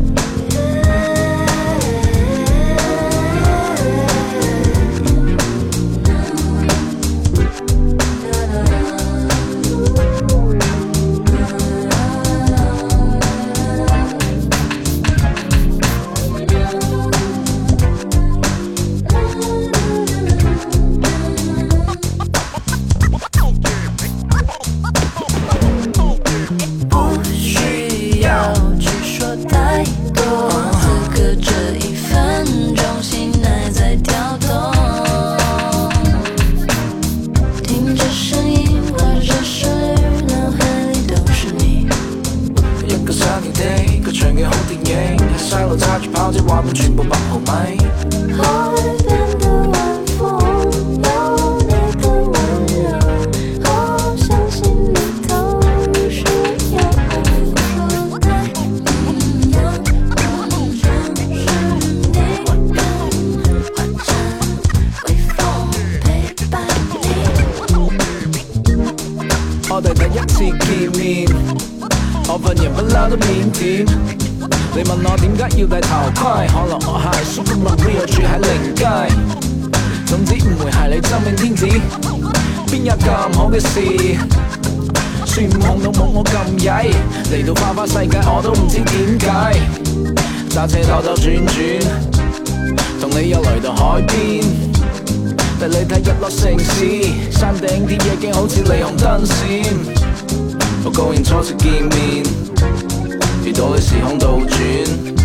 我哋第一次見面，我份人不嬲都腼腆。你問我點解要戴頭盔，可能我係 Super Mario 住喺靈街。總之唔會係你真命天子，邊有咁好嘅事？孫悟空都冇我咁曳，嚟到花花世界我都唔知點解。揸車兜兜轉轉，同你又嚟到海邊。帶你睇日落城市，山頂啲夜景好似霓虹燈閃。我高興初次見面，遇到你時空倒轉。